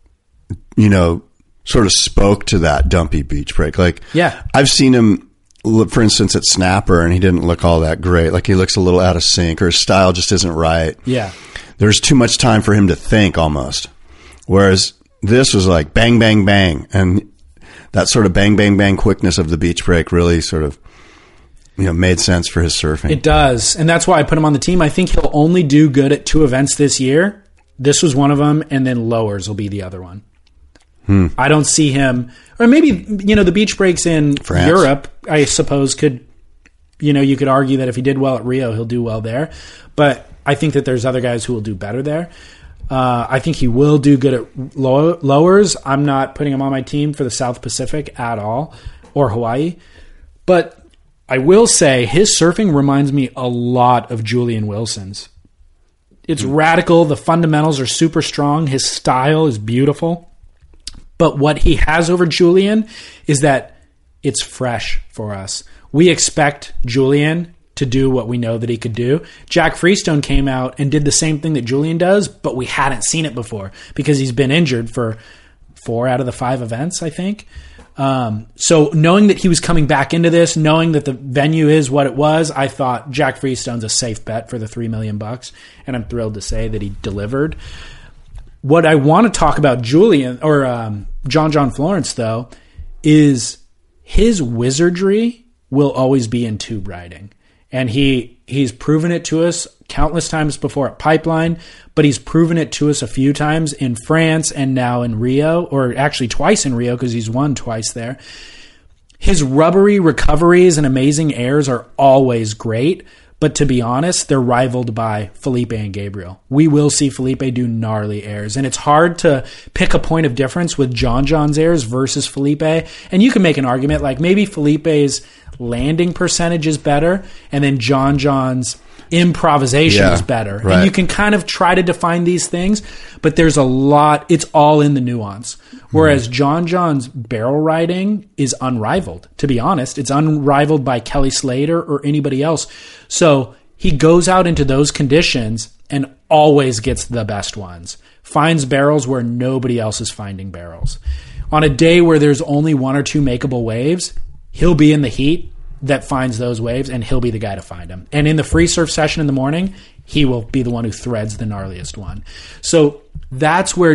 sort of spoke to that dumpy beach break. Like, I've seen him, for instance, at Snapper, and he didn't look all that great. Like, he looks a little out of sync, or his style just isn't right. Yeah. There's too much time for him to think almost. Whereas this was like bang, bang, bang. And that sort of bang, bang, bang quickness of the beach break really sort of, made sense for his surfing. It does. And that's why I put him on the team. I think he'll only do good at 2 events this year. This was one of them, and then Lowers will be the other one. I don't see him, or maybe, the beach breaks in France. Europe, I suppose could, you could argue that if he did well at Rio, he'll do well there. But I think that there's other guys who will do better there. I think he will do good at Lowers. I'm not putting him on my team for the South Pacific at all, or Hawaii. But I will say his surfing reminds me a lot of Julian Wilson's. It's radical. The fundamentals are super strong. His style is beautiful. But what he has over Julian is that it's fresh for us. We expect Julian to do what we know that he could do. Jack Freestone came out and did the same thing that Julian does, but we hadn't seen it before because he's been injured for 4 out of the 5 events, I think. So knowing that he was coming back into this, knowing that the venue is what it was, I thought Jack Freestone's a safe bet for the $3 million, and I'm thrilled to say that he delivered. What I want to talk about Julian or John Florence, though, is his wizardry will always be in tube riding. And he's proven it to us countless times before at Pipeline, but he's proven it to us a few times in France and now in Rio, or actually twice in Rio because he's won twice there. His rubbery recoveries and amazing airs are always great, but to be honest, they're rivaled by Felipe and Gabriel. We will see Felipe do gnarly airs, and it's hard to pick a point of difference with John's airs versus Felipe. And you can make an argument like maybe Felipe's landing percentage is better, and then John's improvisation is better. Right. And you can kind of try to define these things, but there's a lot, it's all in the nuance. Whereas John's barrel riding is unrivaled. To be honest, it's unrivaled by Kelly Slater or anybody else. So he goes out into those conditions and always gets the best ones. Finds barrels where nobody else is finding barrels. On a day where there's only one or two makeable waves, he'll be in the heat that finds those waves, and he'll be the guy to find them. And in the free surf session in the morning, he will be the one who threads the gnarliest one. So that's where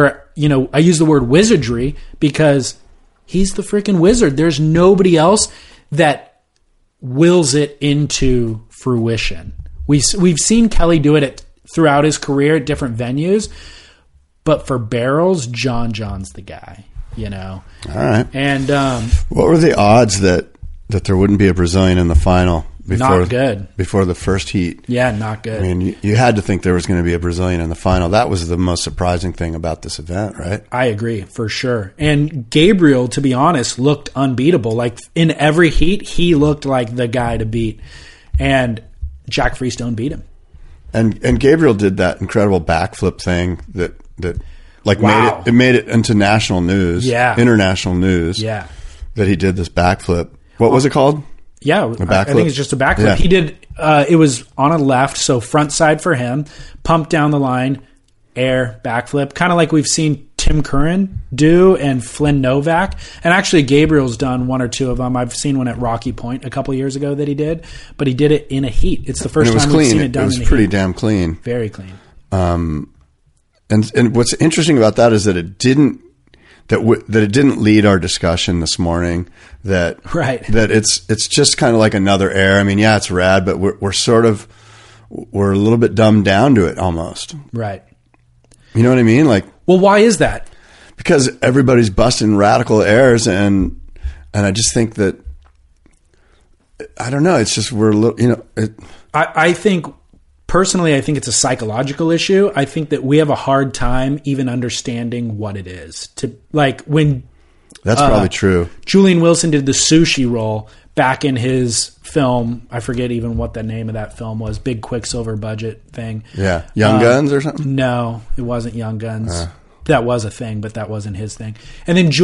I use the word wizardry because he's the freaking wizard. There's nobody else that wills it into fruition. We've seen Kelly do it throughout his career at different venues, but for barrels, John's the guy. All right. And what were the odds that there wouldn't be a Brazilian in the final not good before the first heat? Yeah, not good. I mean, you had to think there was going to be a Brazilian in the final. That was the most surprising thing about this event, right? I agree, for sure. And Gabriel, to be honest, looked unbeatable. Like in every heat, he looked like the guy to beat. And Jack Freestone beat him. And Gabriel did that incredible backflip thing that wow. made it into national news, international news. Yeah, that he did this backflip. What was it called? Yeah, I think it's just a backflip. Yeah. He did. It was on a left, so front side for him. Pump down the line, air backflip, kind of like we've seen Tim Curran do and Flynn Novak. And actually, Gabriel's done one or two of them. I've seen one at Rocky Point a couple years ago that he did, but he did it in a heat. It's the first time we've seen it done in a heat. It was pretty damn clean. Very clean. And what's interesting about that is that it didn't lead our discussion this morning. That it's just kind of like another air. I mean, yeah, it's rad, but we're a little bit dumbed down to it almost. Right. You know what I mean? Like, well, why is that? Because everybody's busting radical airs, and I just think that I don't know. It's just we're a little, I think. Personally, I think it's a psychological issue. I think that we have a hard time even understanding what it is. That's probably true. Julian Wilson did the sushi roll back in his film. I forget even what the name of that film was. Big Quicksilver budget thing. Yeah. Young Guns or something? No, it wasn't Young Guns. That was a thing, but that wasn't his thing. And then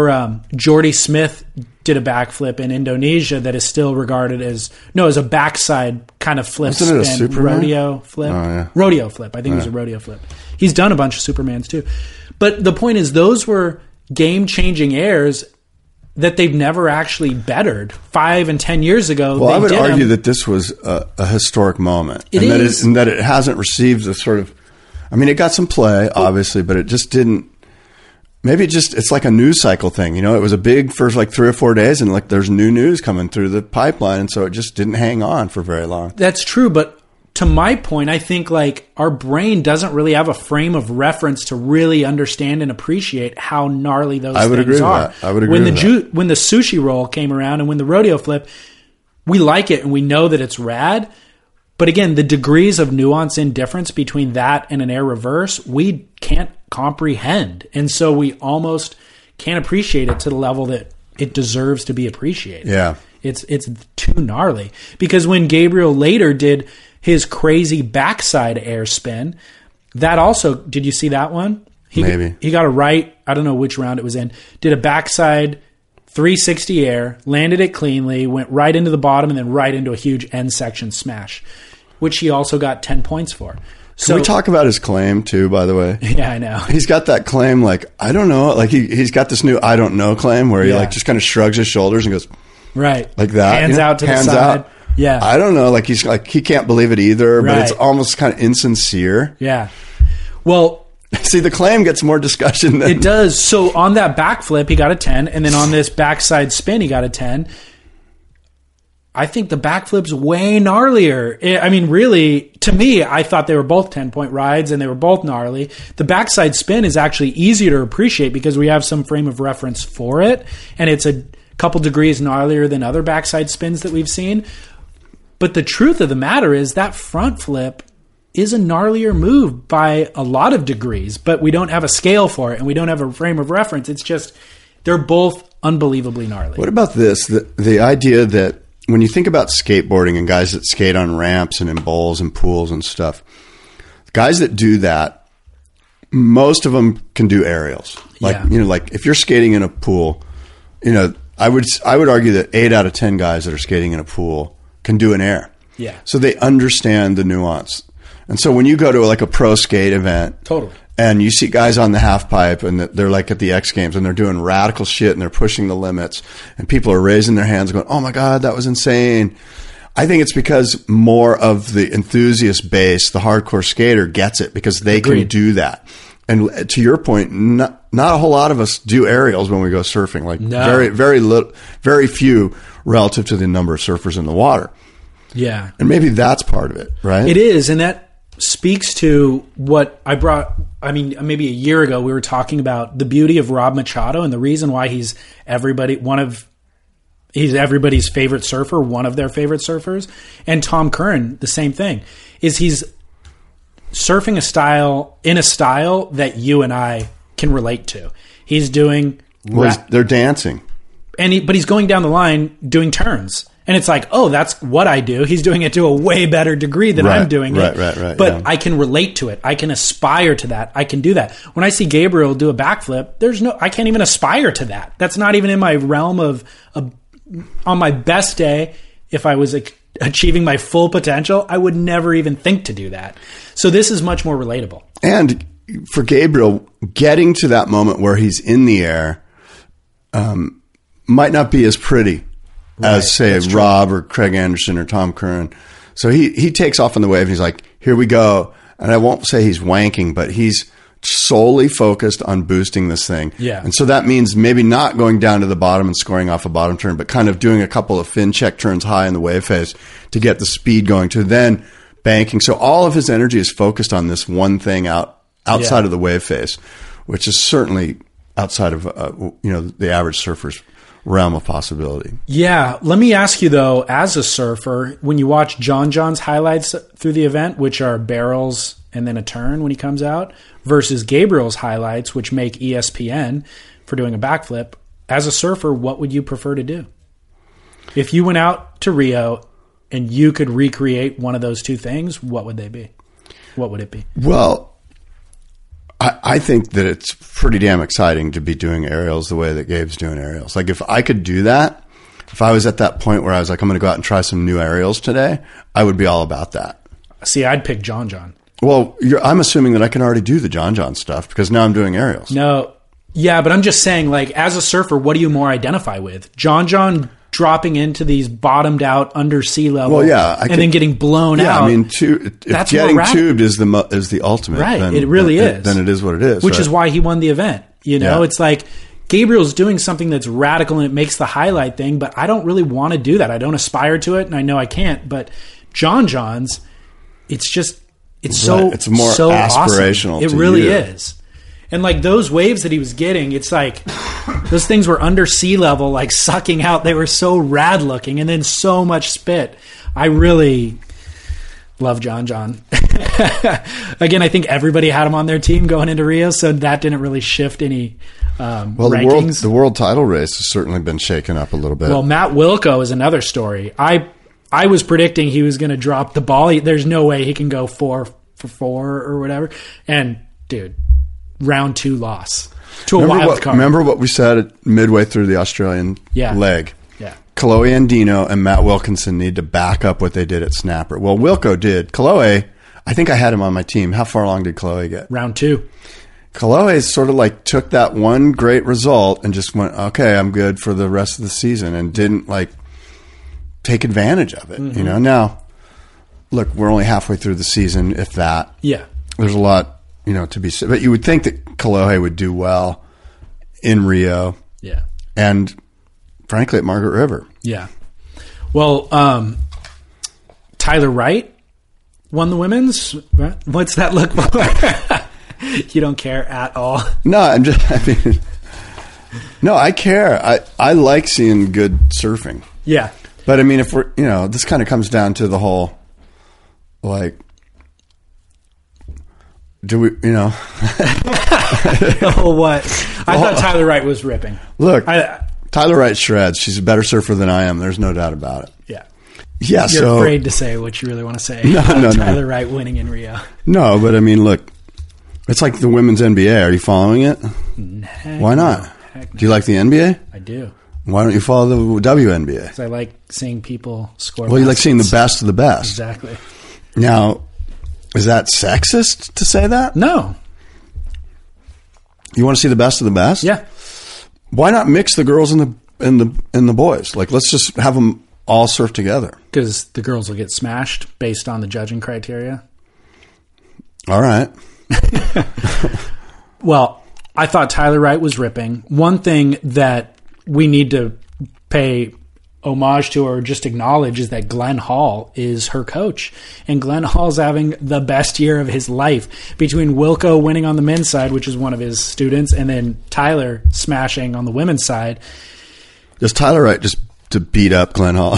Jordy Smith did a backflip in Indonesia that is still regarded as a backside kind of flip spin. Wasn't it a rodeo flip? Oh, yeah. Rodeo flip. I think it was a rodeo flip. He's done a bunch of Supermans too. But the point is, those were game-changing airs that they've never actually bettered. 5 and 10 years ago, well, I would argue that this was a historic moment. And that it hasn't received the sort of... I mean, it got some play, obviously, but it just didn't... Maybe it's like a news cycle thing. It was a big first 3 or 4 days, and there's new news coming through the pipeline, and so it just didn't hang on for very long. That's true, but to my point, I think our brain doesn't really have a frame of reference to really understand and appreciate how gnarly those things are. I would agree with that. When the sushi roll came around and when the rodeo flip, we like it and we know that it's rad. But again, the degrees of nuance and difference between that and an air reverse, we can't comprehend. And so we almost can't appreciate it to the level that it deserves to be appreciated. Yeah. It's too gnarly. Because when Gabriel later did his crazy backside air spin, that also, did you see that one? Maybe. He got a right, I don't know which round it was in, did a backside 360 air, landed it cleanly, went right into the bottom, and then right into a huge end section smash, which he also got 10 points for. So, can we talk about his claim too, by the way? Yeah, I know. He's got that claim I don't know, he's got this new I don't know claim where he just kind of shrugs his shoulders and goes, right. Like that. Hands out to the side. Out. Yeah. I don't know, he's he can't believe it either, but it's almost kind of insincere. Yeah. Well, see, the claim gets more discussion than... It does. So on that backflip, he got a 10, and then on this backside spin, he got a 10. I think the backflip's way gnarlier. I mean, really, to me, I thought they were both 10-point rides and they were both gnarly. The backside spin is actually easier to appreciate because we have some frame of reference for it, and it's a couple degrees gnarlier than other backside spins that we've seen. But the truth of the matter is that front flip is a gnarlier move by a lot of degrees, but we don't have a scale for it and we don't have a frame of reference. It's just, they're both unbelievably gnarly. What about this? The idea that when you think about skateboarding and guys that skate on ramps and in bowls and pools and stuff, guys that do that, most of them can do aerials. Like, like if you're skating in a pool, I would argue that 8 out of 10 guys that are skating in a pool can do an air. Yeah. So they understand the nuance. And so when you go to like a pro skate event, totally, and you see guys on the half pipe and they're like at the X Games and they're doing radical shit and they're pushing the limits and people are raising their hands going, oh my God, that was insane. I think it's because more of the enthusiast base, the hardcore skater gets it because they can do that. And to your point, not a whole lot of us do aerials when we go surfing. Like very few relative to the number of surfers in the water. Yeah. And maybe that's part of it, right? It is. And that speaks to what I brought. I mean, maybe a year ago, we were talking about the beauty of Rob Machado and the reason why he's everybody's favorite surfer, one of their favorite surfers. And Tom Curran, the same thing, is he's surfing in a style that you and I can relate to. He's doing, they're dancing, but he's going down the line doing turns. And it's like, oh, that's what I do. He's doing it to a way better degree than I'm doing it. Right. But I can relate to it. I can aspire to that. I can do that. When I see Gabriel do a backflip, I can't even aspire to that. That's not even in my realm of on my best day, if I was achieving my full potential, I would never even think to do that. So this is much more relatable. And for Gabriel, getting to that moment where he's in the air might not be as pretty as, say, Rob or Craig Anderson or Tom Curran. So he takes off on the wave and he's like, here we go. And I won't say he's wanking, but he's solely focused on boosting this thing. Yeah. And so that means maybe not going down to the bottom and scoring off a bottom turn, but kind of doing a couple of fin check turns high in the wave phase to get the speed going to then banking. So all of his energy is focused on this one thing outside of the wave phase, which is certainly outside of the average surfer's realm of possibility. Yeah. Let me ask you though, as a surfer, when you watch John's highlights through the event, which are barrels and then a turn when he comes out, versus Gabriel's highlights, which make ESPN for doing a backflip, as a surfer, what would you prefer to do? If you went out to Rio and you could recreate one of those two things, what would they be? What would it be? Well, I think that it's pretty damn exciting to be doing aerials the way that Gabe's doing aerials. Like if I could do that, if I was at that point where I was like, I'm going to go out and try some new aerials today, I would be all about that. See, I'd pick John. Well, I'm assuming that I can already do the John stuff because now I'm doing aerials. No. Yeah, but I'm just saying, like, as a surfer, what do you more identify with? John dropping into these bottomed out under sea level, then getting blown out. I mean, if getting tubed is the ultimate, right? Then, it really is. Then it is what it is, which is why he won the event. It's like Gabriel's doing something that's radical and it makes the highlight thing, but I don't really want to do that. I don't aspire to it, and I know I can't. But John's, it's more aspirational. Awesome. It really is. And like those waves that he was getting, it's like those things were under sea level, like sucking out. They were so rad looking, and then so much spit. I really love John. Again, I think everybody had him on their team going into Rio, so that didn't really shift any rankings. The world title race has certainly been shaken up a little bit. Well, Matt Wilco is another story. I was predicting he was going to drop the ball. There's no way he can go 4 for 4 or whatever. And dude, round 2 loss to a wild card. Remember what we said midway through the Australian leg? Yeah. Kolohe Andino and Matt Wilkinson need to back up what they did at Snapper. Well, Wilco did. Kolohe, I think I had him on my team. How far along did Kolohe get? Round 2. Kolohe sort of like took that one great result and just went, okay, I'm good for the rest of the season, and didn't like take advantage of it. Mm-hmm. Now, look, we're only halfway through the season, if that. Yeah. There's a lot, to be said. But you would think that Kolohe would do well in Rio. Yeah. And frankly, at Margaret River. Yeah. Well, Tyler Wright won the women's. What's that look like? You don't care at all. No, I care. I like seeing good surfing. Yeah. But I mean, if we're, this kind of comes down to the whole, like, do we, The whole what? I thought Tyler Wright was ripping. Look, Tyler Wright shreds. She's a better surfer than I am. There's no doubt about it. Yeah. Yeah. You're afraid to say what you really want to say. No. Tyler Wright winning in Rio. No, but I mean, look, it's like the women's NBA. Are you following it? Why not? Heck no. Do you like the NBA? I do. Why don't you follow the WNBA? Because I like seeing people score. Well, you like seeing the best of the best. Exactly. Now, is that sexist to say that? No. You want to see the best of the best? Yeah. Why not mix the girls and the boys? Like, let's just have them all surf together. Because the girls will get smashed based on the judging criteria. All right. Well, I thought Tyler Wright was ripping. One thing that we need to pay homage to or just acknowledge is that Glenn Hall is her coach. And Glenn Hall's having the best year of his life between Wilco winning on the men's side, which is one of his students, and then Tyler smashing on the women's side. Does Tyler Wright just to beat up Glenn Hall?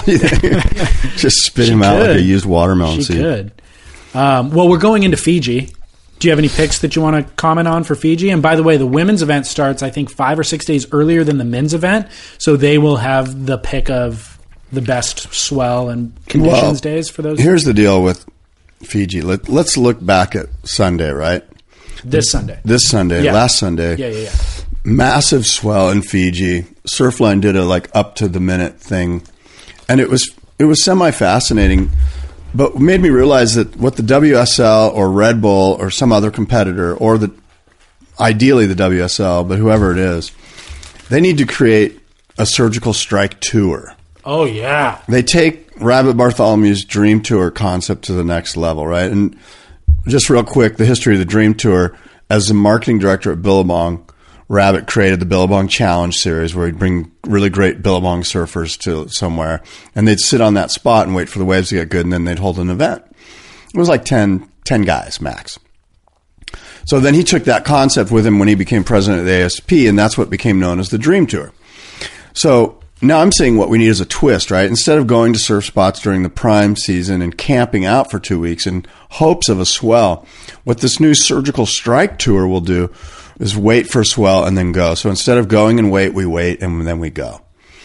Just spit him out like a used watermelon seed. She could. Well, we're going into Fiji. Do you have any picks that you want to comment on for Fiji? And by the way, the women's event starts, I think, 5 or 6 days earlier than the men's event. So they will have the pick of the best swell and conditions days for those. Here's the deal with Fiji. Let's look back at Sunday, right? This Sunday. Yeah. Last Sunday. Yeah. Massive swell in Fiji. Surfline did a up to the minute thing. And it was semi-fascinating. But made me realize that what the WSL or Red Bull or some other competitor, or ideally the WSL, but whoever it is, they need to create a surgical strike tour. Oh, yeah. They take Rabbit Bartholomew's Dream Tour concept to the next level, right? And just real quick, the history of the Dream Tour, as the marketing director at Billabong, Rabbit created the Billabong Challenge series where he'd bring really great Billabong surfers to somewhere, and they'd sit on that spot and wait for the waves to get good, and then they'd hold an event. It was like 10 guys max. So then he took that concept with him when he became president of the ASP, and that's what became known as the Dream Tour. So now I'm saying what we need is a twist, right? Instead of going to surf spots during the prime season and camping out for 2 weeks in hopes of a swell, what this new surgical strike tour will do is wait for a swell and then go. So instead of going and wait, we wait and then we go.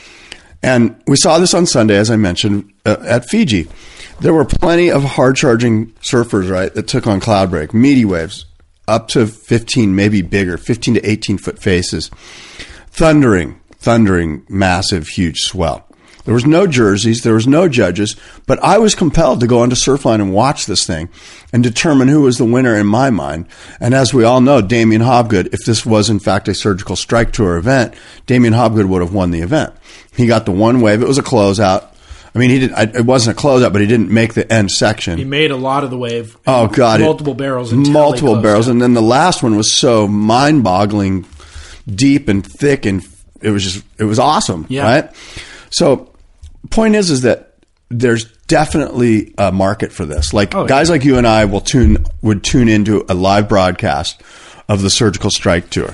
And we saw this on Sunday, as I mentioned, at Fiji. There were plenty of hard-charging surfers, right, that took on Cloudbreak, meaty waves, up to 15, maybe bigger, 15 to 18-foot faces, thundering, massive, huge swell. There was no jerseys, there was no judges, but I was compelled to go onto Surfline and watch this thing and determine who was the winner in my mind. And as we all know, Damien Hobgood, if this was in fact a surgical strike tour event, Damien Hobgood would have won the event. He got the one wave. It was a closeout. I mean, it wasn't a closeout, but he didn't make the end section. He made a lot of the wave. Oh, God. Multiple barrels. Multiple barrels. And then the last one was so mind-boggling, deep and thick, and it was awesome, right? So point is that there's definitely a market for this. Guys like you and I would tune into a live broadcast of the Surgical Strike Tour.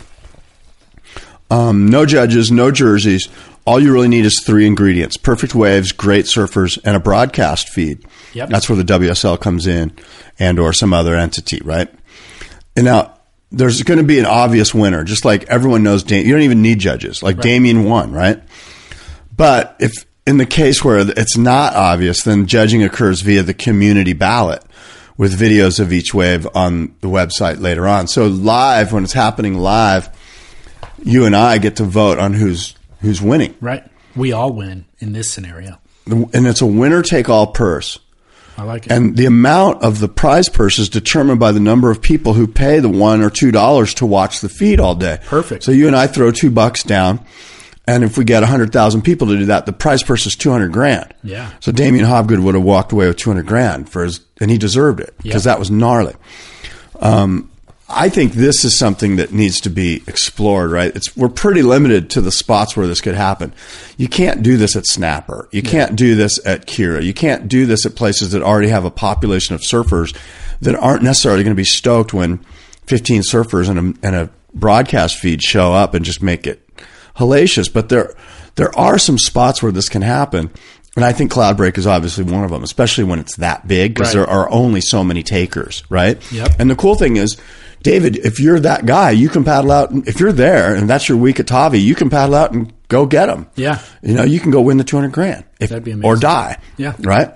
No judges, no jerseys. All you really need is 3 ingredients: perfect waves, great surfers, and a broadcast feed. Yep. That's where the WSL comes in, and or some other entity, right? And now there's going to be an obvious winner, just like everyone knows. You don't even need judges. Like right. Damien won, right? But if in the case where it's not obvious, then judging occurs via the community ballot with videos of each wave on the website later on. So live, when it's happening live, you and I get to vote on who's winning. Right. We all win in this scenario. And it's a winner-take-all purse. I like it. And the amount of the prize purse is determined by the number of people who pay the $1 or $2 to watch the feed all day. Perfect. So you and I throw $2 down. And if we get 100,000 people to do that, the prize purse is $200,000. Yeah. So Damien Hobgood would have walked away with $200,000 and he deserved it because that was gnarly. I think this is something that needs to be explored, right? We're pretty limited to the spots where this could happen. You can't do this at Snapper. You can't do this at Kira. You can't do this at places that already have a population of surfers that aren't necessarily going to be stoked when 15 surfers and a broadcast feed show up and just make it hellacious. But there are some spots where this can happen. And I think Cloudbreak is obviously one of them, especially when it's that big, because there are only so many takers, right? Yep. And the cool thing is, David, if you're that guy, you can paddle out. If you're there and that's your week at Tavi, you can paddle out and go get them. Yeah. You can go win the $200,000 That'd be amazing. Or die. Yeah. Right.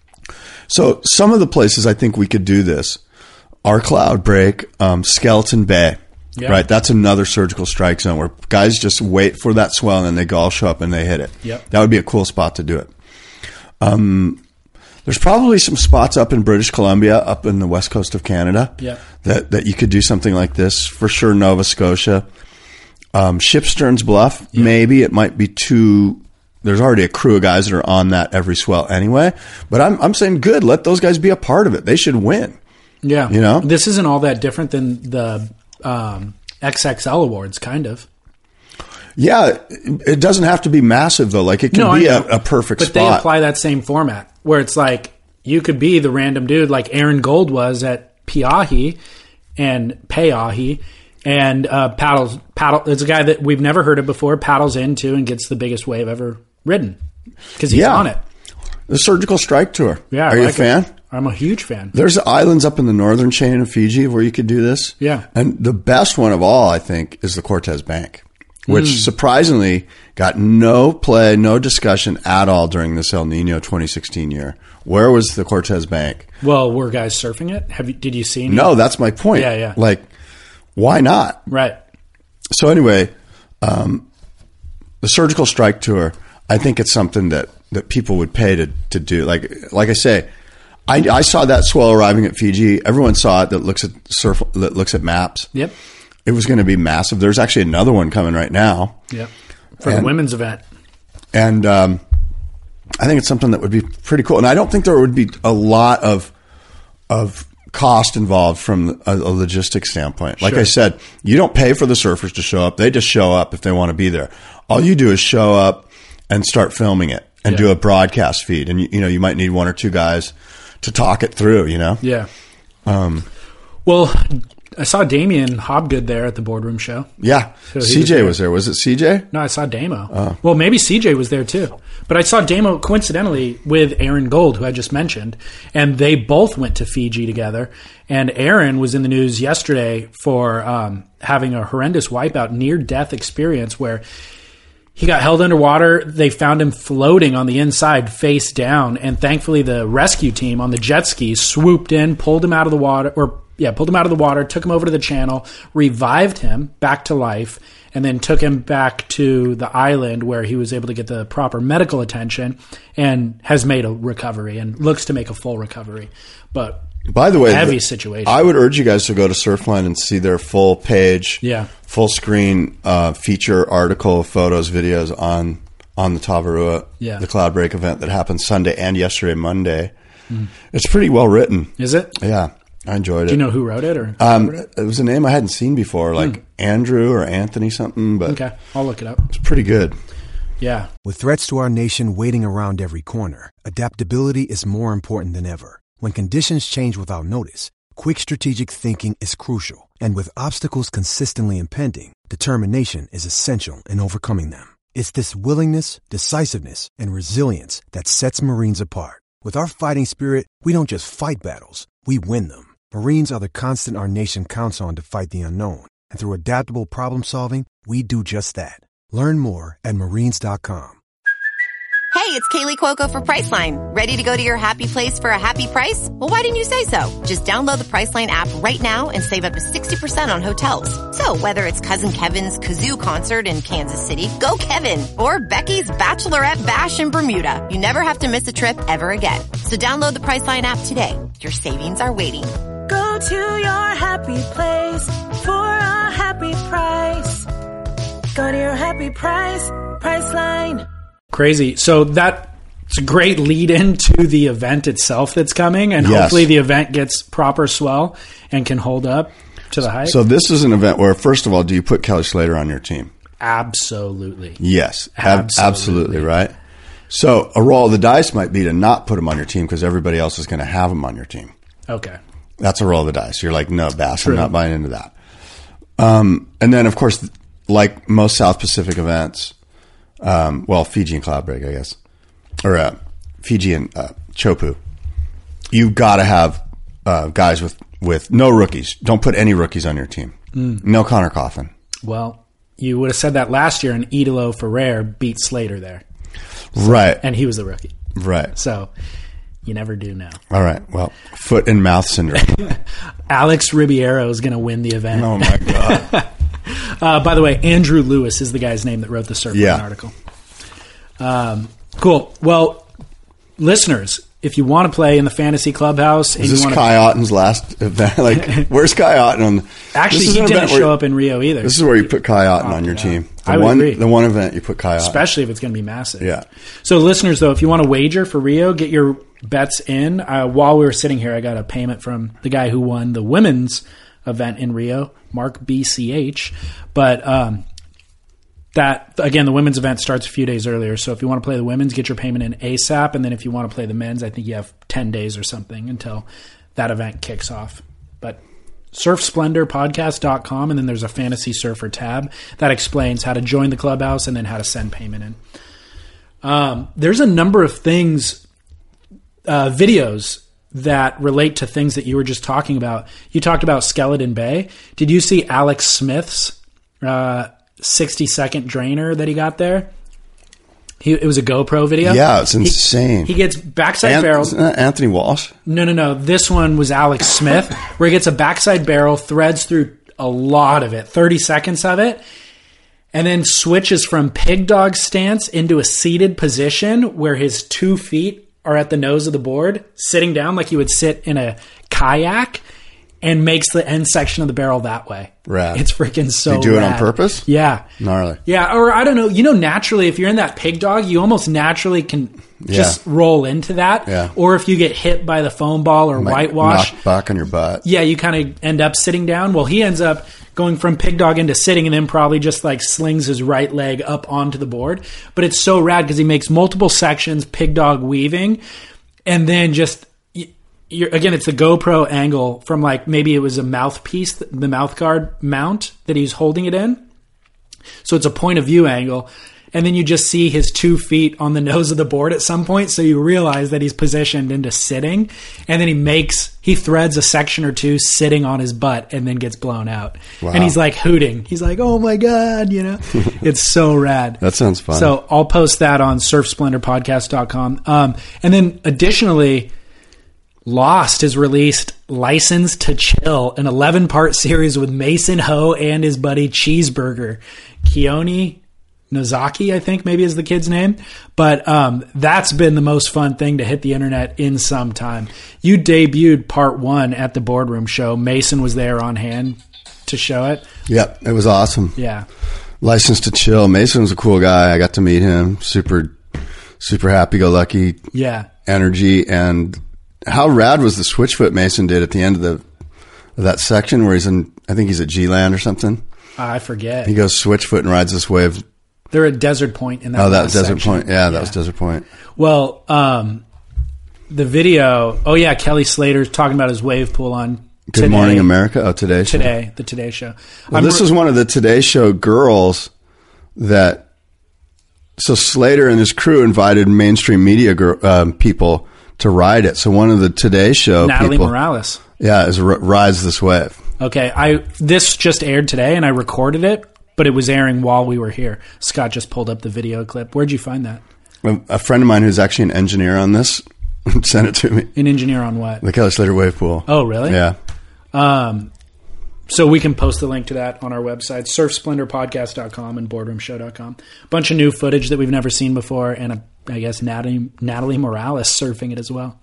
So some of the places I think we could do this are Cloudbreak, Skeleton Bay. Yeah. Right. That's another surgical strike zone where guys just wait for that swell and then they all show up and they hit it. Yep. That would be a cool spot to do it. There's probably some spots up in British Columbia, up in the west coast of Canada, that you could do something like this. For sure, Nova Scotia. Shipsterns Bluff, maybe. It might be too... There's already a crew of guys that are on that every swell anyway. But I'm saying good. Let those guys be a part of it. They should win. Yeah. This isn't all that different than the XXL Awards, kind of. Yeah, it doesn't have to be massive, though. Like, it can be a perfect spot. But they apply that same format, where it's like, you could be the random dude, like Aaron Gold was at Pe'ahi, and paddles. It's a guy that we've never heard of before, paddles into and gets the biggest wave ever ridden, because he's on it. The Surgical Strike Tour. Yeah, Are you a fan? I'm a huge fan. There's islands up in the northern chain of Fiji where you could do this. Yeah. And the best one of all, I think, is the Cortez Bank, which surprisingly got no play, no discussion at all during this El Nino 2016 year. Where was the Cortez Bank? Well, were guys surfing it? Did you see any? No, that's my point. Yeah. Like, why not? Right. So anyway, the Surgical Strike Tour, I think it's something that people would pay to do. Like I say, I saw that swell arriving at Fiji. Everyone saw it that looks at maps. Yep. It was going to be massive. There's actually another one coming right now. Yep. For the women's event. And I think it's something that would be pretty cool. And I don't think there would be a lot of cost involved from a logistics standpoint. Like I said, you don't pay for the surfers to show up. They just show up if they want to be there. All you do is show up and start filming it and do a broadcast feed. And, you might need one or two guys to talk it through, Yeah. Well, I saw Damien Hobgood there at the boardroom show. Yeah. So CJ was there. Was it CJ? No, I saw Damo. Well, maybe CJ was there too. But I saw Damo coincidentally with Aaron Gold, who I just mentioned. And they both went to Fiji together. And Aaron was in the news yesterday for having a horrendous wipeout, near-death experience where he got held underwater. They found him floating on the inside, face down. And thankfully, the rescue team on the jet ski swooped in, pulled him out of the water, took him over to the channel, revived him back to life, and then took him back to the island where he was able to get the proper medical attention and has made a recovery and looks to make a full recovery. But by the way, heavy situation. I would urge you guys to go to Surfline and see their full page, full screen feature article, photos, videos on the Tavarua, the Cloudbreak event that happened Sunday and yesterday, Monday. It's pretty well written. Is it? Yeah. I enjoyed it. Do you know who wrote it? Or it was a name I hadn't seen before, like Andrew or Anthony something. But okay, I'll look it up. It's pretty good. Yeah. With threats to our nation waiting around every corner, adaptability is more important than ever. When conditions change without notice, quick strategic thinking is crucial. And with obstacles consistently impending, determination is essential in overcoming them. It's this willingness, decisiveness, and resilience that sets Marines apart. With our fighting spirit, we don't just fight battles, we win them. Marines are the constant our nation counts on to fight the unknown. And through adaptable problem solving, we do just that. Learn more at Marines.com. Hey, it's Kaylee Cuoco for Priceline. Ready to go to your happy place for a happy price? Well, why didn't you say so? Just download the Priceline app right now and save up to 60% on hotels. So whether it's Cousin Kevin's Kazoo Concert in Kansas City, go Kevin, or Becky's Bachelorette Bash in Bermuda, you never have to miss a trip ever again. So download the Priceline app today. Your savings are waiting. Go to your happy place for a happy price. Go to your happy price, Priceline. Crazy. So that's a great lead into the event itself that's coming, and hopefully the event gets proper swell and can hold up. to the height? So this is an event where, first of all, do you put Kelly Slater on your team? Absolutely. Yes. Absolutely. Absolutely, right? So a roll of the dice might be to not put him on your team because everybody else is going to have him on your team. Okay. That's a roll of the dice. You're like, no, Bass, True. I'm not buying into that. And then, of course, like most South Pacific events, Fiji and Cloudbreak, I guess, or Fiji and Chopu, you've got to have guys with no rookies. Don't put any rookies on your team. No Connor Coffin. Well, you would have said that last year, and Idolo Ferrer beat Slater there. Right. And he was the rookie. Right. So you never do know. All right. Well, foot and mouth syndrome. Alex Ribeiro is going to win the event. Oh, my God. By the way, Andrew Lewis is the guy's name that wrote the Surfline article. Cool. Well, listeners, if you want to play in the Fantasy Clubhouse... Is this Kai Otten's last event? Like, where's Kai Otten? Actually, he didn't show up in Rio either. This is where you put Kai Otten on your team. I would agree. The one event you put Kai Otten. Especially if it's going to be massive. Yeah. So, listeners, though, if you want to wager for Rio, get your bets in. While we were sitting here, I got a payment from the guy who won the women's event in Rio, Mark BCH. But that, again, the women's event starts a few days earlier. So if you want to play the women's, get your payment in ASAP. And then if you want to play the men's, I think you have 10 days or something until that event kicks off. But surfsplendorpodcast.com, and then there's a Fantasy Surfer tab that explains how to join the clubhouse and then how to send payment in. There's a number of things, videos that relate to things that you were just talking about. You talked about Skeleton Bay. Did you see Alex Smith's 60-second drainer that he got there? It was a GoPro video. Yeah, it's insane. He gets backside barrel. Anthony Walsh? No. This one was Alex Smith, where he gets a backside barrel, threads through a lot of it, 30 seconds of it, and then switches from pig dog stance into a seated position where his 2 feet are at the nose of the board, sitting down like you would sit in a kayak, and makes the end section of the barrel that way. Rad. It's freaking so You do rad. it on purpose? Yeah. Gnarly. Yeah, or I don't know. Naturally, if you're in that pig dog, you almost naturally can just roll into that. Yeah. Or if you get hit by the foam ball or whitewash. Knock back on your butt. Yeah, you kind of end up sitting down. Well, he ends up going from pig dog into sitting and then probably just like slings his right leg up onto the board. But it's so rad because he makes multiple sections, pig dog weaving, and then just... Again, it's the GoPro angle from like maybe it was a mouthpiece, the mouth guard mount that he's holding it in. So it's a point of view angle. And then you just see his 2 feet on the nose of the board at some point. So you realize that he's positioned into sitting. And then he threads a section or two sitting on his butt and then gets blown out. Wow. And he's like hooting. He's like, oh my God, it's so rad. That sounds fun. So I'll post that on surfsplendorpodcast.com. And then additionally, Lost has released License to Chill, an 11-part series with Mason Ho and his buddy Cheeseburger. Keone Nozaki, I think maybe is the kid's name. But that's been the most fun thing to hit the internet in some time. You debuted part 1 at the Boardroom show. Mason was there on hand to show it. Yep, it was awesome. Yeah. License to Chill. Mason was a cool guy. I got to meet him. Super, super happy-go-lucky. Yeah. Energy. And how rad was the switchfoot Mason did at the end of that section where I think he's at G-Land or something. I forget. He goes switchfoot and rides this wave. They're at Desert Point in that that was Desert section. Point. Yeah, that was Desert Point. Well, the video, Kelly Slater's talking about his wave pool on Good Morning America. Oh, Today Show. The Today Show. Well, this is one of the Today Show girls so Slater and his crew invited mainstream media people to ride it. So one of the Today Show Natalie people, Morales. Yeah, rides this wave. Okay, this just aired today, and I recorded it, but it was airing while we were here. Scott just pulled up the video clip. Where'd you find that? A friend of mine who's actually an engineer on this sent it to me. An engineer on what? The Kelly Slater wave pool. Oh, really? Yeah. So we can post the link to that on our website, surfsplendorpodcast.com and boardroomshow.com. Bunch of new footage that we've never seen before, and I guess Natalie Morales surfing it as well.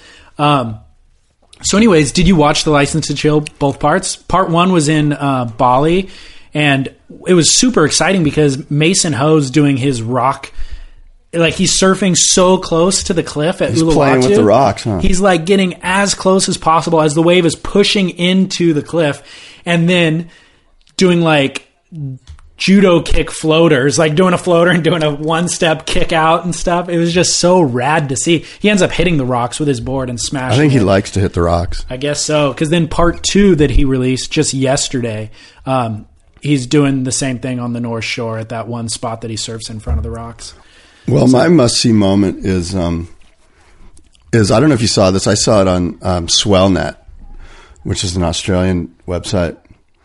So anyways, did you watch the License to Chill, both parts? Part 1 was in Bali, and it was super exciting because Mason Ho's doing his rock. Like, he's surfing so close to the cliff at Uluwatu. He's playing with the rocks, huh? He's like getting as close as possible as the wave is pushing into the cliff. and then doing like judo kick floaters, like doing a floater and doing a one-step kick out and stuff. It was just so rad to see. He ends up hitting the rocks with his board and smashing I think he it. likes to hit the rocks. I guess so, because then part 2 that he released just yesterday, he's doing the same thing on the North Shore at that one spot that he surfs in front of the rocks. Well, my must-see moment is I don't know if you saw this. I saw it on Swellnet, which is an Australian website.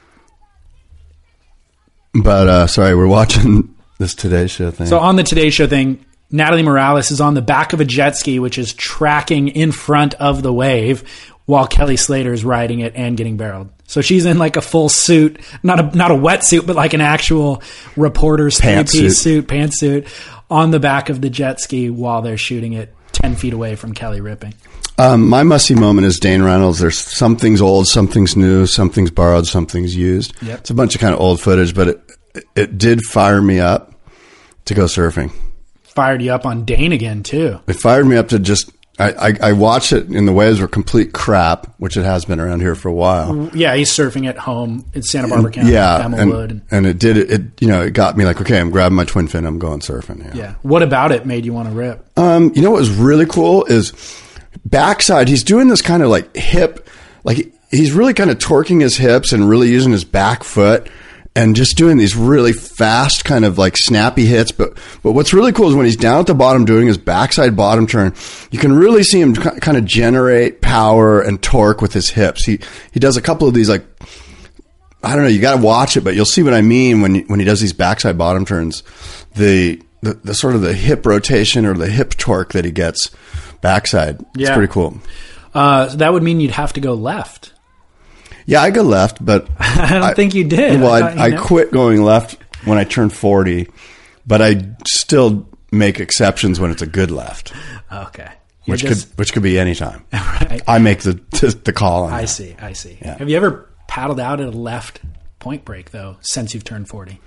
But, sorry, we're watching this Today Show thing. So on the Today Show thing, Natalie Morales is on the back of a jet ski, which is tracking in front of the wave, while Kelly Slater is riding it and getting barreled. So she's in like a full suit, not a wetsuit, but like an actual reporter's three-piece suit, pantsuit, on the back of the jet ski while they're shooting it 10 feet away from Kelly ripping. My must-see moment is Dane Reynolds. There's something's old, something's new, something's borrowed, something's used. Yep. It's a bunch of kind of old footage, but it did fire me up to go surfing. Fired you up on Dane again, too. It fired me up to just... I watched it, and the waves were complete crap, which it has been around here for a while. Yeah, he's surfing at home in Santa Barbara County, Camelwood. And it got me like, okay, I'm grabbing my twin fin, I'm going surfing. Yeah. What about it made you want to rip? You know what was really cool is backside, he's doing this kind of like hip, like he's really kind of torquing his hips and really using his back foot and just doing these really fast kind of like snappy hits. But what's really cool is when he's down at the bottom doing his backside bottom turn, you can really see him kind of generate power and torque with his hips. He does a couple of these, like, I don't know, you got to watch it, but you'll see what I mean when he does these backside bottom turns. The sort of the hip rotation or the hip torque that he gets backside. Yeah. It's pretty cool. So that would mean you'd have to go left. Yeah, I go left, but I don't think you did. Well, I quit going left when I turned 40, but I still make exceptions when it's a good left. Okay. Which could be any time. Right. I make the call on that. I see. Yeah. Have you ever paddled out at a left point break, though, since you've turned 40?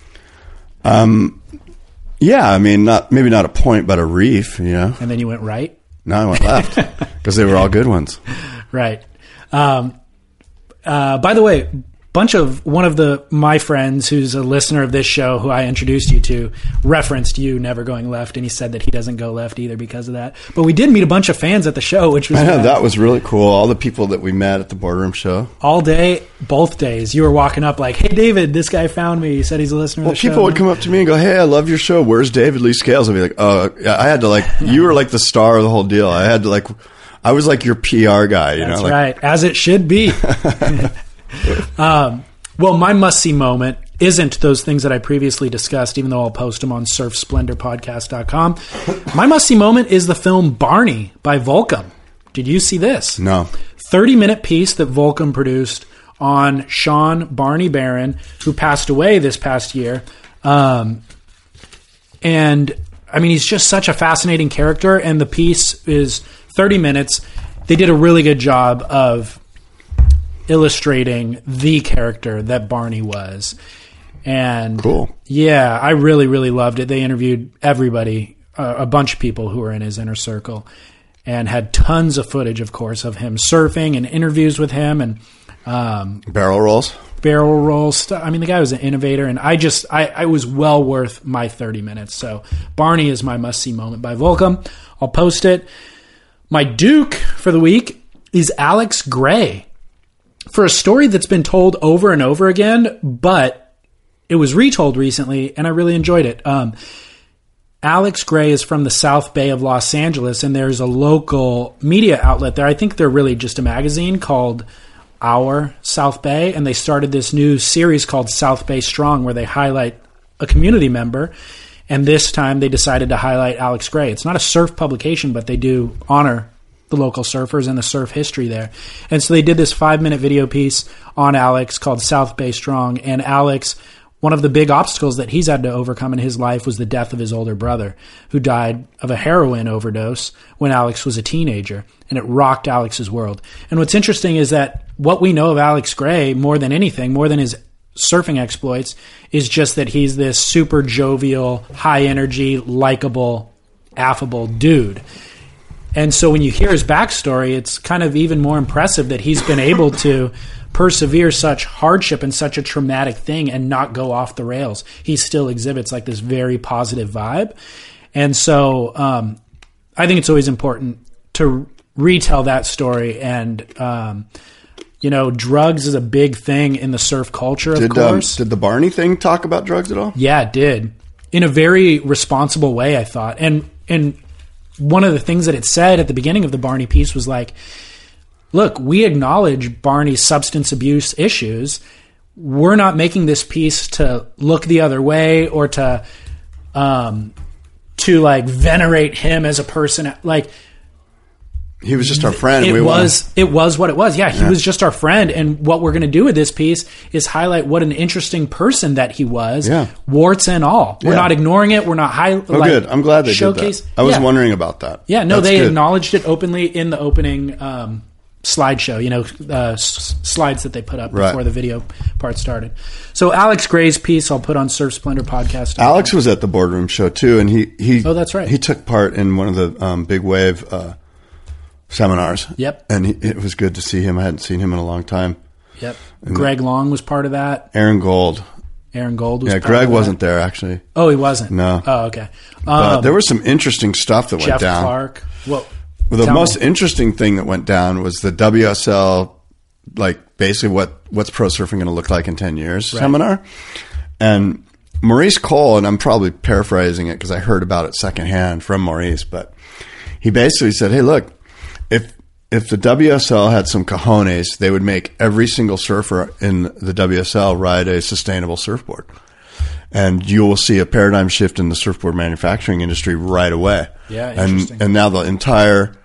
Yeah, I mean, maybe not a point, but a reef, you know. And then you went right? No, I went left because they were all good ones. Right. By the way, one of my friends who's a listener of this show, who I introduced you to, referenced you never going left, and he said that he doesn't go left either because of that. But we did meet a bunch of fans at the show, which was that was really cool. All the people that we met at the Boardroom Show. All day, both days, you were walking up like, "Hey, David, this guy found me. He said he's a listener of the show." Well, people would come up to me and go, "Hey, I love your show. Where's David Lee Scales?" I'd be like, "Oh, I had to like, you were like the star of the whole deal. I had to like, I was like your PR guy, you know." That's right, as it should be. Well, my must-see moment isn't those things that I previously discussed, even though I'll post them on surfsplendorpodcast.com. My must-see moment is the film Barney by Volcom. Did you see this? No. 30-minute piece that Volcom produced on Sean Barney Barron, who passed away this past year. And, I mean, he's just such a fascinating character, and the piece is 30 minutes. They did a really good job of illustrating the character that Barney was. And cool. Yeah, I really, really loved it. They interviewed everybody, a bunch of people who were in his inner circle, and had tons of footage, of course, of him surfing and interviews with him and barrel rolls. I mean, the guy was an innovator, and I was well worth my 30 minutes. So Barney is my must-see moment by Volcom. I'll post it. My Duke for the week is Alex Gray, for a story that's been told over and over again, but it was retold recently, and I really enjoyed it. Alex Gray is from the South Bay of Los Angeles, and there's a local media outlet there. I think they're really just a magazine called Our South Bay, and they started this new series called South Bay Strong, where they highlight a community member, and this time they decided to highlight Alex Gray. It's not a surf publication, but they do honor the local surfers and the surf history there. And so they did this 5-minute video piece on Alex called South Bay Strong. And Alex, one of the big obstacles that he's had to overcome in his life was the death of his older brother, who died of a heroin overdose when Alex was a teenager. And it rocked Alex's world. And what's interesting is that what we know of Alex Gray, more than anything, more than his surfing exploits, is just that he's this super jovial, high energy, likable, affable dude. And so when you hear his backstory, it's kind of even more impressive that he's been able to persevere such hardship and such a traumatic thing and not go off the rails. He still exhibits like this very positive vibe. And so I think it's always important to retell that story. And, drugs is a big thing in the surf culture, of course. Did the Barney thing talk about drugs at all? Yeah, it did. In a very responsible way, I thought. And one of the things that it said at the beginning of the Barney piece was like, look, we acknowledge Barney's substance abuse issues. We're not making this piece to look the other way or to like venerate him as a person. Like, he was just our friend. It was what it was. Yeah, he was just our friend. And what we're going to do with this piece is highlight what an interesting person that he was, warts and all. We're not ignoring it. We're not good. I'm glad they did that. I was wondering about that. Yeah, no, they acknowledged it openly in the opening slideshow, slides that they put up before the video part started. So Alex Gray's piece I'll put on Surf Splendor podcast. Alex was at the Boardroom Show too, and he oh, that's right. He took part in one of the Big Wave seminars. Yep. And it was good to see him. I hadn't seen him in a long time. Yep. And Greg Long was part of that. Aaron Gold was part of that. Greg wasn't there, actually. Oh, he wasn't? No. Oh, okay. But there was some interesting stuff that went down. Jeff Clark. Well, the most interesting thing that went down was the WSL, like basically what's pro surfing going to look like in 10 years seminar. And Maurice Cole, and I'm probably paraphrasing it because I heard about it secondhand from Maurice, but he basically said, hey, look, if the WSL had some cojones, they would make every single surfer in the WSL ride a sustainable surfboard. And you will see a paradigm shift in the surfboard manufacturing industry right away. Yeah, interesting. And now the entire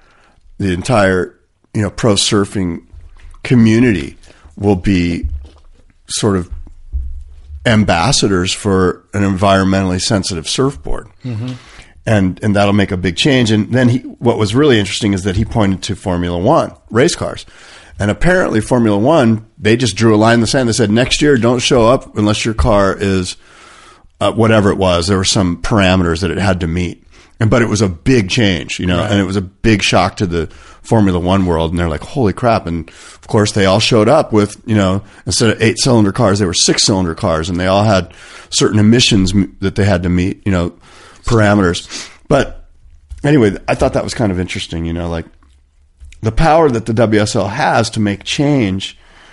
pro surfing community will be sort of ambassadors for an environmentally sensitive surfboard. Mm-hmm. And that'll make a big change. And then what was really interesting is that he pointed to Formula One race cars. And apparently Formula One, they just drew a line in the sand. They said, next year, don't show up unless your car is whatever it was. There were some parameters that it had to meet. But it was a big change, and it was a big shock to the Formula One world. And they're like, holy crap. And of course, they all showed up with, instead of 8-cylinder cars, they were 6-cylinder cars. And they all had certain emissions that they had to meet, parameters. But anyway, I thought that was kind of interesting, like the power that the WSL has to make change,